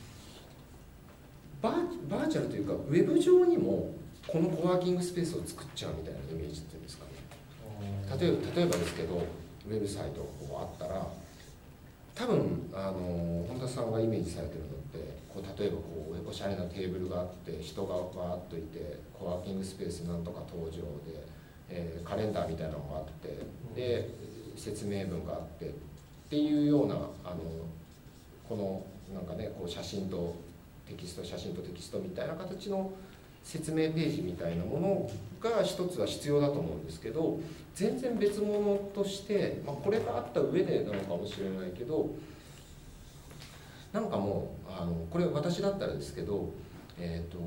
Speaker 2: バ, ーバーチャルというかウェブ上にもこのコワーキングスペースを作っちゃうみたいなイメージっていうんですかね。例えば、例えばですけどウェブサイトがこうあったら多分あの本田さんがイメージされてるのってこう例えばこうおしゃれなテーブルがあって人がバーッといてコワーキングスペースなんとか登場で、えー、カレンダーみたいなのがあってで説明文があってっていうようなあのこのなんかねこう写真とテキスト写真とテキストみたいな形の説明ページみたいなものが一つは必要だと思うんですけど、全然別物として、まあ、これがあった上でなのかもしれないけどなんかもうあのこれ私だったらですけど、えーと、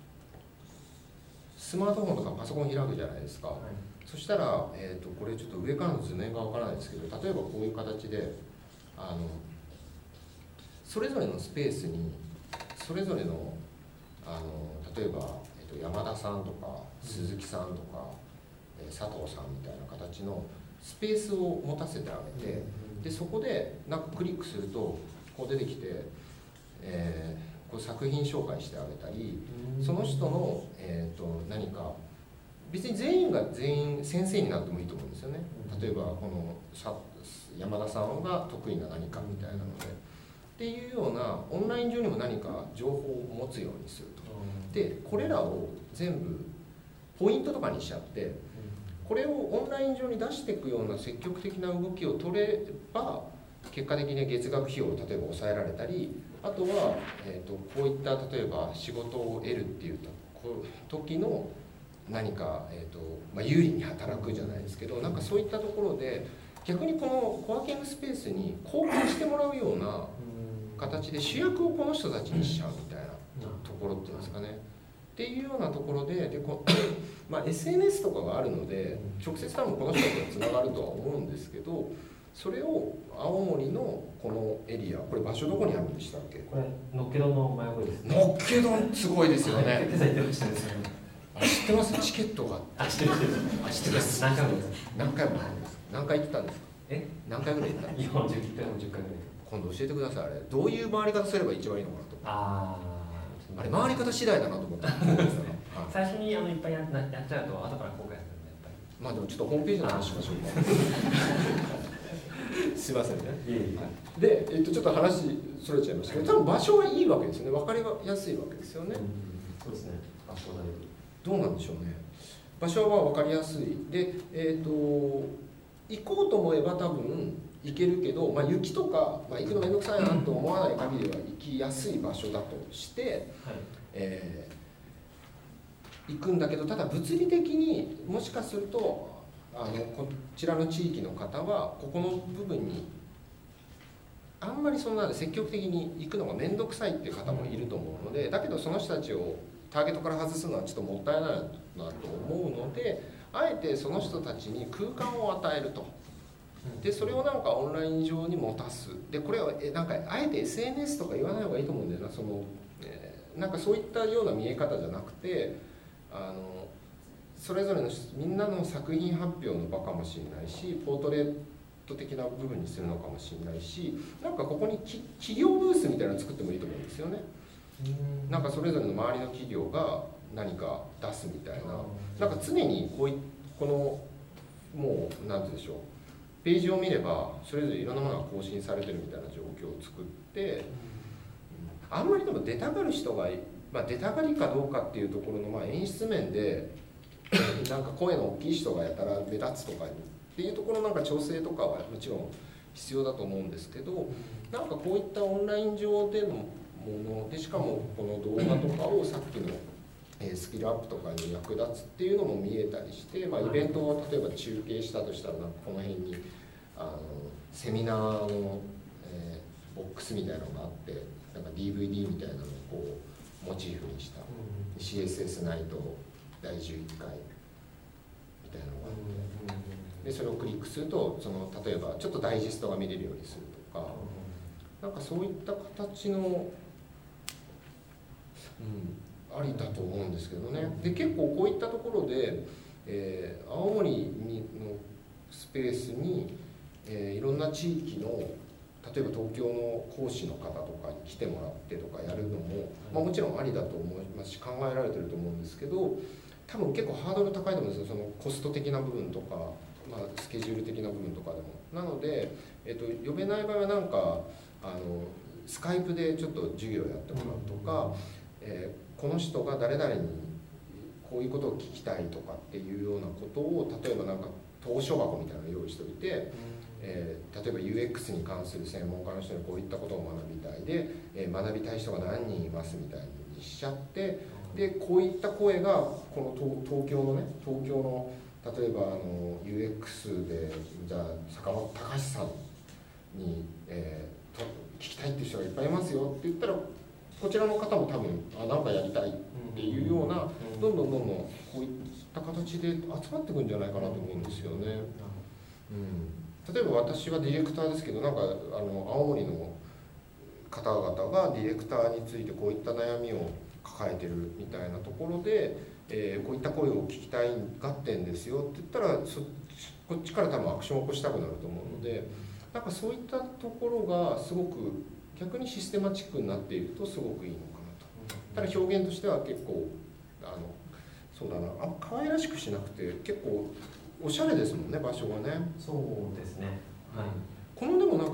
Speaker 2: スマートフォンとかパソコン開くじゃないですか、はい、そしたら、えーと、これちょっと上からの図面がわからないですけど例えばこういう形であのそれぞれのスペースにそれぞれの、あの例えば、えっと、山田さんとか鈴木さんとか、えー、佐藤さんみたいな形のスペースを持たせてあげて、でそこでなんかクリックするとこう出てきて、えー、こう作品紹介してあげたり、その人の、えー、と何か別に全員が全員先生になってもいいと思うんですよね。例えばこの山田さんが得意な何かみたいなので。 っていうようなオンライン上にも何か情報を持つようにすると。でこれらを全部ポイントとかにしちゃってこれをオンライン上に出していくような積極的な動きを取れば結果的に月額費用を例えば抑えられたり、あとは、えー、とこういった例えば仕事を得るっていう時の何か、えーとまあ、有利に働くじゃないですけど、なんかそういったところで逆にこのコワーキングスペースに貢献してもらうような形で主役をこの人たちにしちゃうみたいなところっていうんですかね。っていうようなところで、でこまあ、エスエヌエス とかがあるので直接多分この人たちとつながるとは思うんですけど、それを青森のこのエリア、これ場所どこにあるんでしたっけ？
Speaker 3: これのっけ丼の真横です。
Speaker 2: のっけ丼すごいですよね。
Speaker 3: 手伝いてましたね。
Speaker 2: あ、知ってます？チケットが。
Speaker 3: あ、知ってます。
Speaker 2: あ、知ってます。
Speaker 3: 何回もです。
Speaker 2: 何回も何回行ってたんですか？
Speaker 3: え？
Speaker 2: 何回ぐらい行ったんですか？
Speaker 3: よんじゅっかいもじゅっかいぐらい。
Speaker 2: 今度教えてください。あれどういう回り方すれば一番いいのかなと。
Speaker 3: あ
Speaker 2: あれ回り方次第だなと思って。
Speaker 3: 最初にあのいっぱいややっちゃうと後から後悔するんでやっぱり。
Speaker 2: まあでもちょっとホームページの話しましょうか。すいませんね。
Speaker 3: いえい
Speaker 2: え。で、えっとちょっと話それちゃいましたけど、多分場所はいいわけですよね。分かりやすいわけですよね。
Speaker 3: そうですね。場所だいぶ。
Speaker 2: どうなんでしょうね。場所は分かりやすい。で、えっと行こうと思えば多分行けるけど、まあ雪とか、まあ、行くのめんどくさいなと思わない限りは行きやすい場所だとして、はい、えー、行くんだけど、ただ物理的にもしかするとあのこちらの地域の方はここの部分にあんまりそんなで積極的に行くのが面倒くさいっていう方もいると思うので、だけどその人たちをターゲットから外すのはちょっともったいないなと思うので、あえてその人たちに空間を与えると。でそれをなんかオンライン上に持たす。でこれはなんかあえて エスエヌエス とか言わない方がいいと思うんだよな。その、えー、なんかそういったような見え方じゃなくて、あのそれぞれのみんなの作品発表の場かもしれないし、ポートレート的な部分にするのかもしれないし、なんかここにき企業ブースみたいなの作ってもいいと思うんですよね。なんかそれぞれの周りの企業が何か出すみたいな、なんか常にこういこのもう何て言うんでしょう、ページを見ればそれぞれいろんなものが更新されてるみたいな状況を作って、あんまりでも出たがる人が、まあ、出たがりかどうかっていうところのまあ演出面でなんか声の大きい人がやたら目立つとかっていうところなんか調整とかはもちろん必要だと思うんですけど、なんかこういったオンライン上でのもので、しかもこの動画とかをさっきのスキルアップとかに役立つっていうのも見えたりして、まあ、イベントを例えば中継したとしたら、なんかこの辺にあのセミナーの、えー、ボックスみたいなのがあって、なんか ディーブイディー みたいなのをこうモチーフにした シーエスエス ナイトだいじゅういっかいみたいなのがあって、でそれをクリックするとその例えばちょっとダイジェストが見れるようにするとか、なんかそういった形の、うん、ありだと思うんですけどね。で結構こういったところで、えー、青森にのスペースに、えー、いろんな地域の例えば東京の講師の方とかに来てもらってとかやるのも、まあ、もちろんありだと思いますし考えられてると思うんですけど、多分結構ハードル高いと思うんですよ。そのコスト的な部分とか、まあ、スケジュール的な部分とかでも。なので、えっと、呼べない場合はなんかあのスカイプでちょっと授業やってもらうとか、えー、この人が誰々にこういうことを聞きたいとかっていうようなことを例えばなんか投書箱みたいなのを用意しておいて、えー、例えば ユーエックス に関する専門家の人にこういったことを学びたいで、えー、学びたい人が何人いますみたいにしちゃって、でこういった声がこの 東, 東京のね東京の例えばあの ユーエックス でじゃあ坂本隆さんに、えー、と聞きたいっていう人がいっぱいいますよって言ったら、こちらの方も多分あなんかやりたいっていうような、どんどんどんどんこういった形で集まってくるんじゃないかなと思うんですよね。うん、例えば私はディレクターですけど、なんかあの青森の方々がディレクターについてこういった悩みを抱えてるみたいなところで、えー、こういった声を聞きたいがってんですよって言ったら、そこっちから多分アクションを起こしたくなると思うので、なんかそういったところがすごく逆にシステマチックになっているとすごくいいのかなと。ただ表現としては結構あのそうだな、あ可愛らしくしなくて結構おしゃれですもんね、場所がね。
Speaker 3: そうですね、はい、
Speaker 2: このでもなんか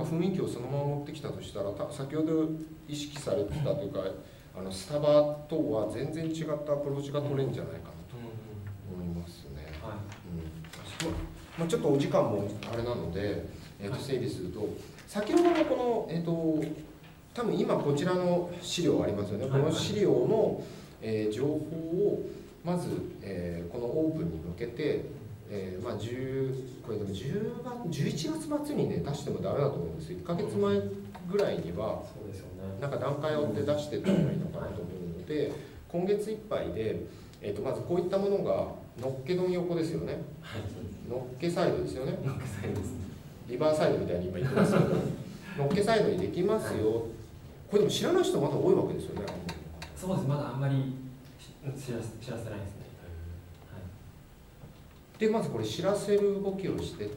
Speaker 2: 雰囲気をそのまま持ってきたとしたら、た先ほど意識されてたというか、あのスタバとは全然違ったアプローチが取れるんじゃないかなと思いますね。はい、うんまあ、ちょっとお時間もあれなので、えー、と整理すると、先ほどのこの、えー、と多分今こちらの資料ありますよね。この資料の、えー、情報をまず、えー、このオープンに向けて、えーまあ、じゅうこれでもじゅうがつじゅういちがつ末にね出してもダメだと思うんですよ。いっかげつまえぐらいにはなんか段階を追って出していった方がいいのかなと思うので、今月いっぱいで、えー、とまずこういったものがのっけ丼横ですよね。のっけサイドですよね。
Speaker 3: のっけサイドですね。
Speaker 2: リバーサイドみたいに今言ってますけど、のっけサイドにできますよ。これでも知らない人まだ多いわけですよね。
Speaker 3: そうです、まだあんまり知ら知らせないですね。
Speaker 2: でまずこれ知らせる動きをしてって、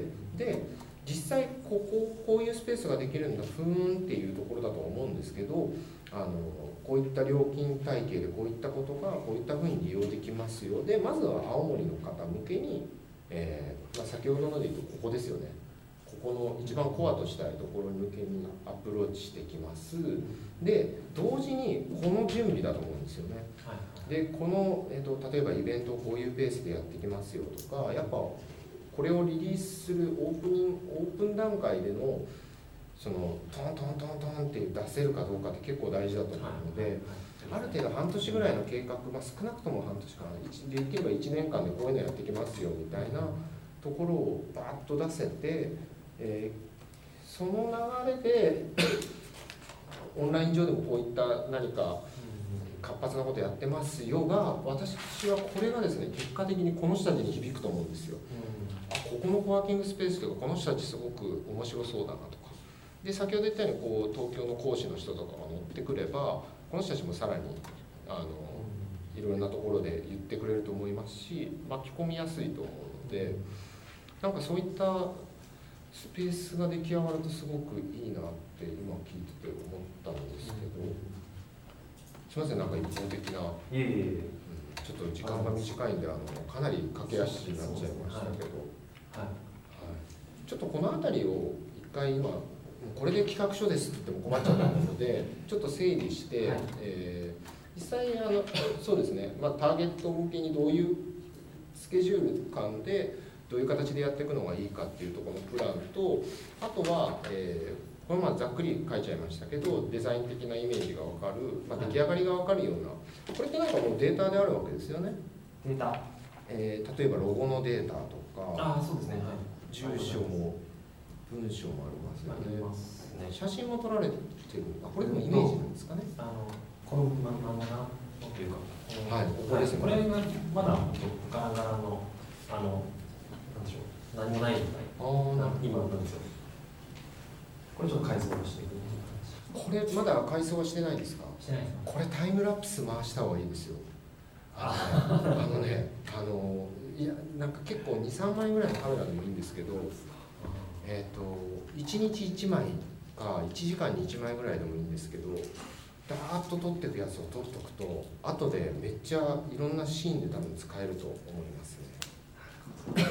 Speaker 2: で実際こここういうスペースができるんだふーんっていうところだと思うんですけど、あのこういった料金体系でこういったことがこういったふうに利用できますよ。でまずは青森の方向けに、えーまあ、先ほどので言うとここですよね。ここの一番コアとしたいところ向けにアプローチしてきます。で同時にこの準備だと思うんですよね。でこの、えー、と例えばイベントをこういうペースでやっていきますよとか、やっぱこれをリリースするオープンオープン段階でのそのトントントントンって出せるかどうかって結構大事だと思うので、ある程度半年ぐらいの計画、まあ、少なくとも半年かな、できればいちねんかんでこういうのやっていきますよみたいなところをバーッと出せて、えー、その流れでオンライン上でもこういった何か活発なことやってますよが、私はこれがですね結果的にこの人たちに響くと思うんですよ。あ、ここのコワーキングスペースというかこの人たちすごく面白そうだなとか、で先ほど言ったようにこう東京の講師の人とかが乗ってくれば、この人たちもさらにあのいろんなところで言ってくれると思いますし、巻き込みやすいと思うので、なんかそういったスペースが出来上がるとすごくいいなって今聞いてて思ったんですけど、すみません、なんか一方的な、
Speaker 3: いえいえ、
Speaker 2: ちょっと時間が短いんで、あのかなり駆け足になっちゃいましたけど、はいはい、ちょっとこの辺りを一回今これで企画書ですって言っても困っちゃうと思うのでちょっと整理して、はい、えー、実際あのそうですね、まあ、ターゲット向けにどういうスケジュール感でどういう形でやっていくのがいいかっていうところのプランと、あとは、えーこれまあざっくり書いちゃいましたけど、デザイン的なイメージが分かる、まあ、出来上がりが分かるような、これってなんかもうデータであるわけですよね。
Speaker 3: データ、
Speaker 2: えー、例えばロゴのデータとか、
Speaker 3: あ、そうですね、はい、
Speaker 2: 住所も文章もありますよね。ますね、写真も撮られてる、あ、これでもイメージなんですかね。
Speaker 3: あのこの真ん中のというか、
Speaker 2: はい、ここですね。
Speaker 3: これがまだガラガラのあのなんでしょう、何もない状態。ああ、今なんですよ。これちょっと改装していく。
Speaker 2: これまだ改装はしてないですか？
Speaker 3: してないですか。
Speaker 2: これタイムラプス回した方がいいですよ。あのね、あのいやなんか結構にさんまいぐらいのカメラでもいいんですけど、えっといちにちいちまいかいちじかんにいちまいぐらいでもいいんですけど、ダーッと撮っていくやつを撮っとくと、後でめっちゃいろんなシーンで多分使えると思いますね。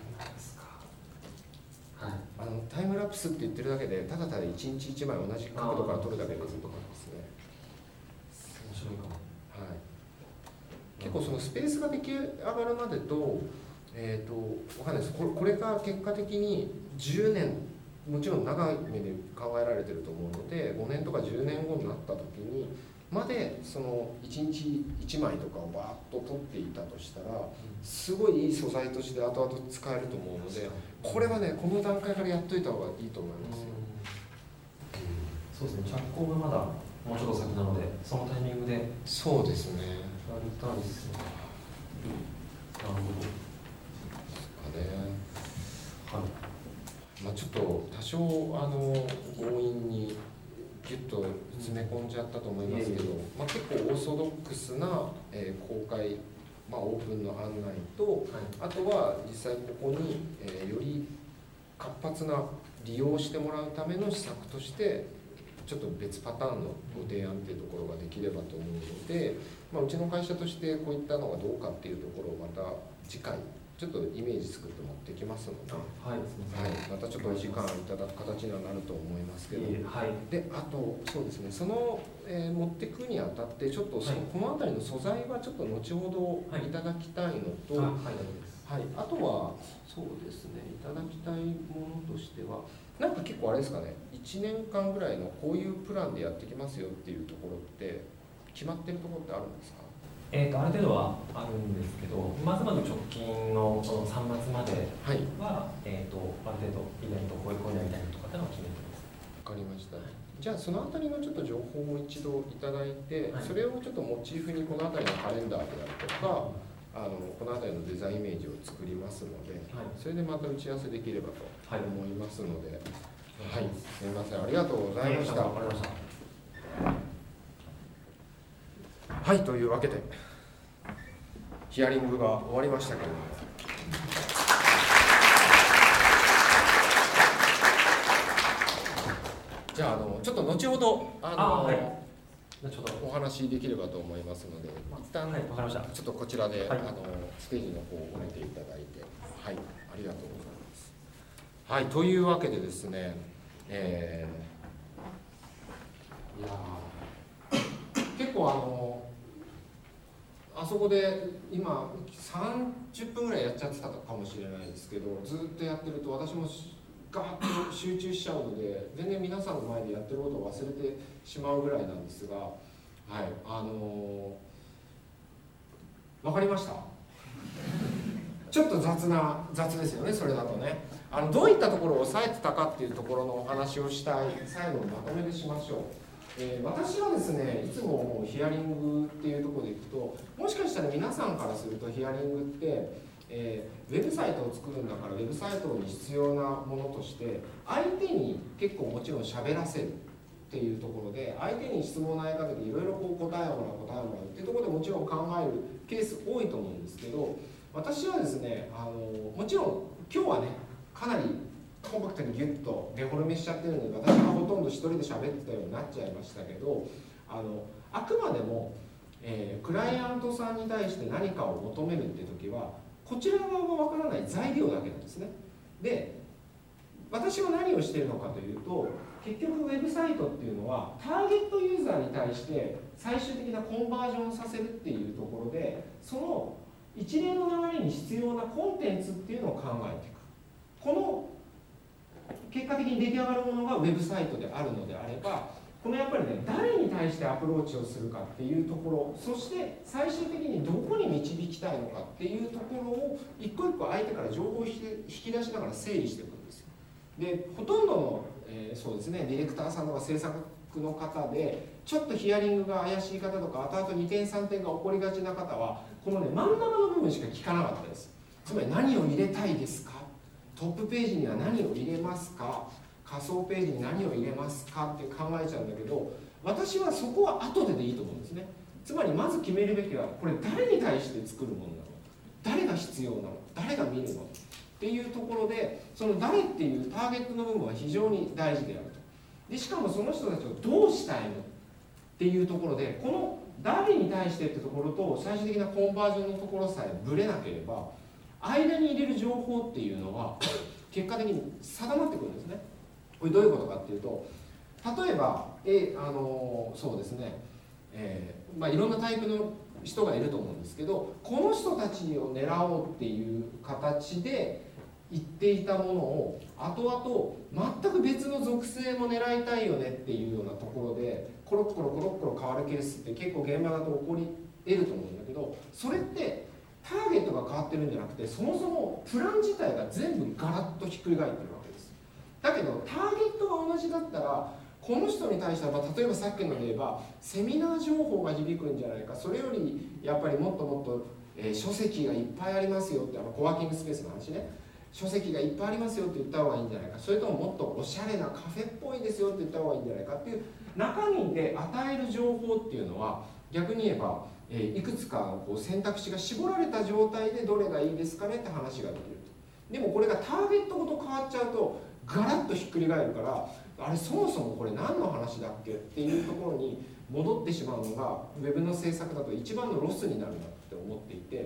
Speaker 2: あのタイムラプスって言ってるだけで、ただただいちにちいちまい同じ角度から撮るだけでとかですね。
Speaker 3: 面白いかも。
Speaker 2: はい。結構そのスペースが出来上がるまでと、えっとわかんないです。これこれが結果的にじゅうねん、もちろん長い目で考えられてると思うので、ごねんとかじゅうねんごになった時にまでそのいちにちいちまいとかをバーッと撮っていたとしたら、すごいいい素材として後々使えると思うので、これはね、この段階からやっといた方がいいと思いますよ。
Speaker 3: そうですね、着工がまだもうちょっと先なので、そのタイミングで。
Speaker 2: そうですね。
Speaker 3: やりたいですね。なるほど。
Speaker 2: ですかね。はい。まあちょっと多少あの強引にギュッと詰め込んじゃったと思いますけど、まあ結構オーソドックスな、えー、公開。まあ、オープンの案内と、はい、あとは実際ここに、えー、より活発な利用してもらうための施策としてちょっと別パターンのご提案っていうところができればと思うので、まあ、うちの会社としてこういったのがどうかっていうところをまた次回、 ちょっとイメージ作って持ってきますので、
Speaker 3: はい、すみません。
Speaker 2: はい、またちょっとお時間いただく形にはなると思いますけど、
Speaker 3: はい、
Speaker 2: であとそうですね、その、えー、持ってくにあたってちょっとその、はい、この辺りの素材はちょっと後ほどいただきたいのと、
Speaker 3: はい、
Speaker 2: はい、あとはそうですね、いただきたいものとしてはなんか結構あれですかね、いちねんかんぐらいのこういうプランでやってきますよっていうところって決まってるところってあるんですか？
Speaker 3: えー、とある程度はあるんですけど、まずまず直近のそのさんがつまでは、はい、えー、とある程度イベントこういうこういうのやりたいとかっていうのを決めてます。
Speaker 2: わかりました。じゃあそのあたりのちょっと情報を一度いただいて、はい、それをちょっとモチーフにこのあたりのカレンダーであるとか、あのこのあたりのデザインイメージを作りますので、はい、それでまた打ち合わせできればと思いますので、はい、はい、すみません、ありがとうございました。
Speaker 3: わかりました。
Speaker 2: はい、というわけでヒアリングが終わりましたけれども、じゃあ、あのちょっと後ほどあの、はい、後ほどお話できればと思いますので、一旦、はい、わかりました。ちょっとこちらで、はい、あのステージの方を降りていただいて、はい、ありがとうございます。はい、というわけでですね、えー、いや結構あのあそこで今さんじゅっぷんぐらいやっちゃってたかもしれないですけど、ずっとやってると私もガーッと集中しちゃうので、全然皆さんの前でやってることを忘れてしまうぐらいなんですが、はい、あのー、分かりましたちょっと雑な雑ですよね、それだとね。あのどういったところを抑えてたかっていうところのお話をしたい、最後にまとめでしましょう。えー、私はですね、いつも思うヒアリングっていうところでいくと、もしかしたら皆さんからするとヒアリングって、えー、ウェブサイトを作るんだからウェブサイトに必要なものとして相手に結構もちろん喋らせるっていうところで、相手に質問を投げかけていろいろこう答えをもらう答えをもらうっていうところでもちろん考えるケース多いと思うんですけど、私はですね、あのもちろん今日はねかなりコンパクトにギュッとデフォルメしちゃってるので、私がほとんど一人で喋ってたようになっちゃいましたけど、あのあくまでも、えー、クライアントさんに対して何かを求めるって時はこちら側がわからない材料だけなんですね。で、私は何をしているのかというと、結局ウェブサイトっていうのはターゲットユーザーに対して最終的なコンバージョンさせるっていうところで、その一連の流れに必要なコンテンツっていうのを考えていく。この結果的に出来上がるものがウェブサイトであるのであれば、このやっぱりね、誰に対してアプローチをするかっていうところ、そして最終的にどこに導きたいのかっていうところを一個一個相手から情報を引き出しながら整理していくんですよ。で、ほとんどの、えー、そうですね、ディレクターさんとか制作の方でちょっとヒアリングが怪しい方とか、後々にてんさんてんが起こりがちな方はこのね、真ん中の部分しか聞かなかったです。つまり何を入れたいですか、トップページには何を入れますか、仮想ページに何を入れますかって考えちゃうんだけど、私はそこは後ででいいと思うんですね。つまりまず決めるべきは、これ誰に対して作るものなの、誰が必要なの、誰が見るのっていうところで、その誰っていうターゲットの部分は非常に大事であると。でしかもその人たちをどうしたいのっていうところで、この誰に対してってところと最終的なコンバージョンのところさえぶれなければ、間に入れる情報っていうのは結果的に定まってくるんですね。これどういうことかっていうと、例えば、えあのそうですね、えーまあ、いろんなタイプの人がいると思うんですけど、この人たちを狙おうっていう形で言っていたものを後々全く別の属性も狙いたいよねっていうようなところでコロッコロコロッコロ変わるケースって結構現場だと起こり得ると思うんだけど、それってターゲットが変わってるんじゃなくて、そもそもプラン自体が全部ガラッとひっくり返ってるわけです。だけどターゲットが同じだったら、この人に対しては、例えばさっきので言えばセミナー情報が響くんじゃないか、それよりやっぱりもっともっと、えー、書籍がいっぱいありますよって、あのコワーキングスペースの話ね、書籍がいっぱいありますよって言った方がいいんじゃないか、それとももっとおしゃれなカフェっぽいですよって言った方がいいんじゃないかっていう中身で与える情報っていうのは、逆に言えば、えー、いくつかこう選択肢が絞られた状態でどれがいいですかねって話ができると。でもこれがターゲットごと変わっちゃうとガラッとひっくり返るから、あれそもそもこれ何の話だっけっていうところに戻ってしまうのがウェブの制作だと一番のロスになるなって思っていて、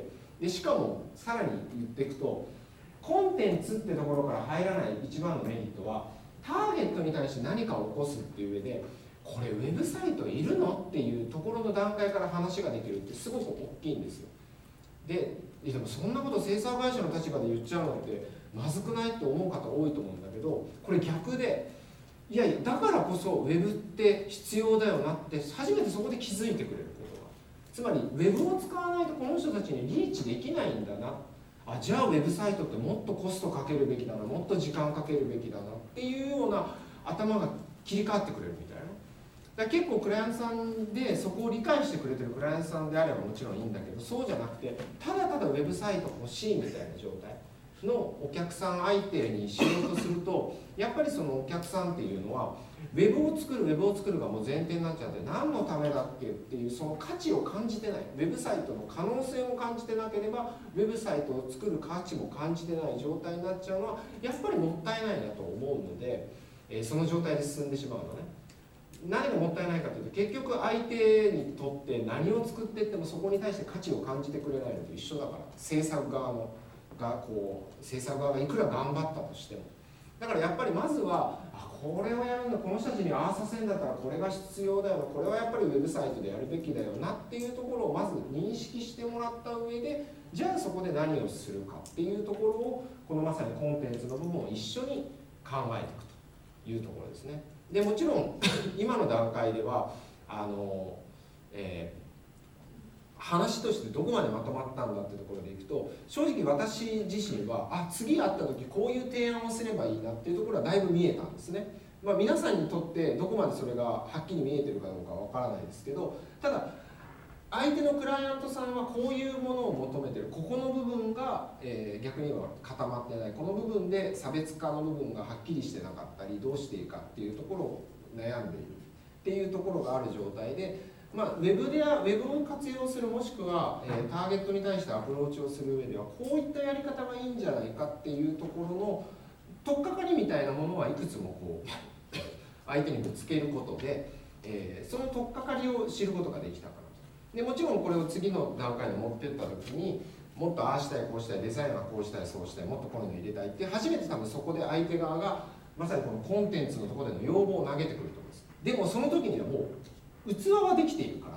Speaker 2: でしかもさらに言っていくと、コンテンツってところから入らない一番のメリットは、ターゲットに対して何かを起こすっていう上で、これウェブサイトいるのっていうところの段階から話ができるってすごく大きいんですよ。で、でもそんなこと制作会社の立場で言っちゃうのってまずくないって思う方多いと思うんだけど、これ逆で、いやいやだからこそウェブって必要だよなって初めてそこで気づいてくれることが、つまりウェブを使わないとこの人たちにリーチできないんだな、あ、じゃあウェブサイトってもっとコストかけるべきだな、もっと時間かけるべきだなっていうような頭が切り替わってくれるみたいな。だから結構クライアントさんでそこを理解してくれてるクライアントさんであればもちろんいいんだけど、そうじゃなくてただただウェブサイト欲しいみたいな状態のお客さん相手にしようとすると、やっぱりそのお客さんっていうのはウェブを作るウェブを作るがもう前提になっちゃって、何のためだっけっていうその価値を感じてない、ウェブサイトの可能性を感じてなければウェブサイトを作る価値も感じてない状態になっちゃうのはやっぱりもったいないなと思うので、えー、その状態で進んでしまうのね。何がもったいないかというと、結局相手にとって何を作っていってもそこに対して価値を感じてくれないのと一緒だから、制作側のがこう制作側がいくら頑張ったとしても、だからやっぱりまずは、あ、これをやるんだ、この人たちにああさせるんだったらこれが必要だよな、これはやっぱりウェブサイトでやるべきだよなっていうところをまず認識してもらった上で、じゃあそこで何をするかっていうところを、このまさにコンテンツの部分を一緒に考えていくというところですね。でもちろん今の段階ではあの、えー、話としてどこまでまとまったんだってところでいくと、正直私自身はあ次会った時こういう提案をすればいいなっていうところはだいぶ見えたんですね。まあ、皆さんにとってどこまでそれがはっきり見えてるかどうかはわからないですけど、ただ相手のクライアントさんはこういうものを求めてる、ここの部分が、えー、逆には固まってない、この部分で差別化の部分がはっきりしてなかったり、どうしていいかっていうところを悩んでいるっていうところがある状態で、まあ、ウェブではウェブを活用する、もしくは、えー、ターゲットに対してアプローチをする上ではこういったやり方がいいんじゃないかっていうところの取っかかりみたいなものはいくつもこう相手にぶつけることで、えー、その取っかかりを知ることができたかなと。でもちろんこれを次の段階に持っていった時に、もっとああしたいこうしたい、デザインはこうしたいそうしたい、もっとこういうの入れたいって初めて多分そこで相手側がまさにこのコンテンツのところでの要望を投げてくると思います。でもその時にはもう器はできているから、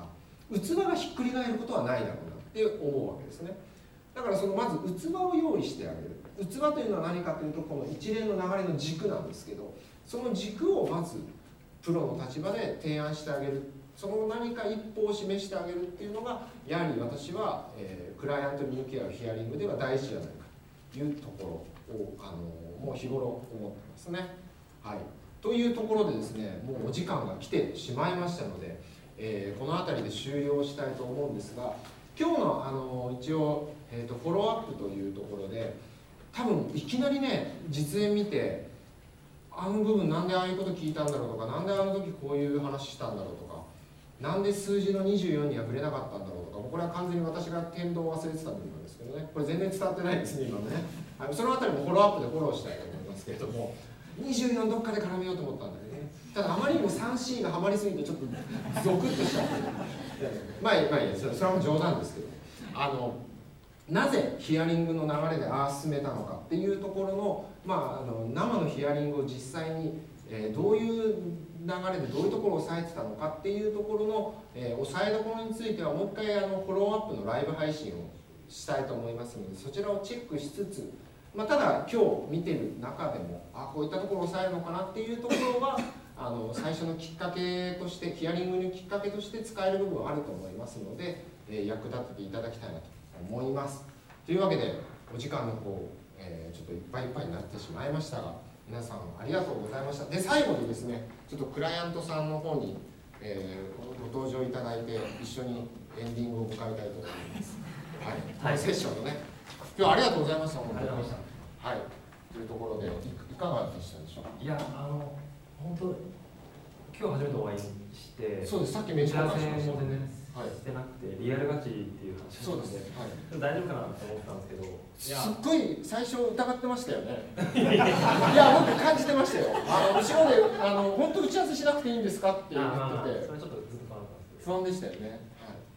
Speaker 2: 器がひっくり返ることはないだろうなって思うわけですね。だからそのまず器を用意してあげる。器というのは何かというと、この一連の流れの軸なんですけど、その軸をまずプロの立場で提案してあげる、その何か一歩を示してあげるっていうのがやはり私は、えー、クライアントに向き合うヒアリングでは大事じゃないかというところをあのもう日頃思ってますね。はい、というところでですね、もうお時間が来てしまいましたので、えー、この辺りで終了したいと思うんですが、今日の、あの一応、えーと、フォローアップというところで、多分いきなりね実演見て、あの部分なんでああいうこと聞いたんだろうとか、なんであの時こういう話したんだろうとか、なんで数字のにじゅうよんには触れなかったんだろうとか、もうこれは完全に私が天道を忘れてた部分なんですけどね、これ全然伝わってないですね今のね。あのそのあたりもフォローアップでフォローしたいと思いますけれども、にじゅうよんどっかで絡めようと思ったんだよね。ただあまりにも スリーシー がハマりすぎてちょっとゾクッとしちゃってまあいいまあいいそれそれは冗談ですけど、あのなぜヒアリングの流れでああ進めたのかっていうところの、まあ、あの生のヒアリングを実際に、えー、どういう流れでどういうところを押さえてたのかっていうところの、えー、押さえどころについてはもう一回あのフォローアップのライブ配信をしたいと思いますので、そちらをチェックしつつ、まあ、ただ今日見てる中でもあこういったところを押さえるのかなっていうところはあの最初のきっかけとしてヒアリングのきっかけとして使える部分はあると思いますので、えー、役立てていただきたいなと思います。というわけでお時間の方、えー、ちょっといっぱいいっぱいになってしまいましたが、皆さんありがとうございました。で最後にですね、ちょっとクライアントさんの方に、えー、ご登場いただいて一緒にエンディングを迎えたいと思います。はい、このセッションのね、今日はありがとうございました。本当にありがとうございました。はい、というところで い, いかがでしたでしょうか。
Speaker 3: いやあの本当今日初めてお会いして、
Speaker 2: そうです。さっきめっちゃ
Speaker 3: 打ち合わせも全然してなくて、リアルガチっていう話
Speaker 2: そうです、はい、
Speaker 3: 大丈夫かなと思ったんですけど、
Speaker 2: すっごい最初疑ってましたよね。いや僕感じてましたよ。あの後ろであの本当打ち合わせしなくていいんですかって言ってて、
Speaker 3: それちょっとずっと不安だったんですけ
Speaker 2: ど。不安でしたよね。はい、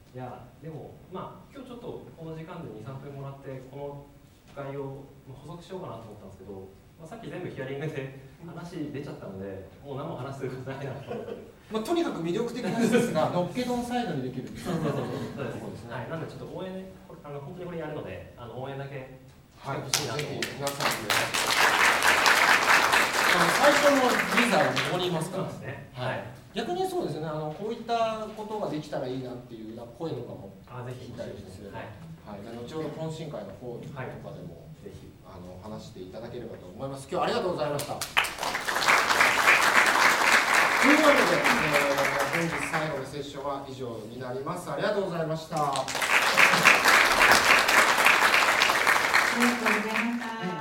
Speaker 3: いやでもまあ今日ちょっとこの時間でに、さんぷんもらってこの概要を補足しようかなと思ったんですけど、まあ、さっき全部ヒアリングで話出ちゃったのでもう何も話すことないなと思って。
Speaker 4: まあ、とにかく魅力的な施設がのっけ丼サイドにできる。
Speaker 3: そうそうそうそうですね。はい、なのでちょっと応援あの本当にこれやるのであの応援だけしてほしいなと思って。
Speaker 2: 皆さんで
Speaker 4: 最初のリザをここにいますから。
Speaker 3: そうですね。はい。
Speaker 4: 逆にそうですね。あのこういったことができたらいいなっていう声とかも
Speaker 3: あぜひ
Speaker 4: 聞いたりすれば、
Speaker 3: はい。
Speaker 4: はい。後ほど懇親会の方とかでも、
Speaker 3: はい、ぜひ
Speaker 4: あの話していただければと思います。今日はありがとうございました。というわけで、えー、本日最後のセッションは以上になります。ありがとうございました。
Speaker 1: ありがとうございました。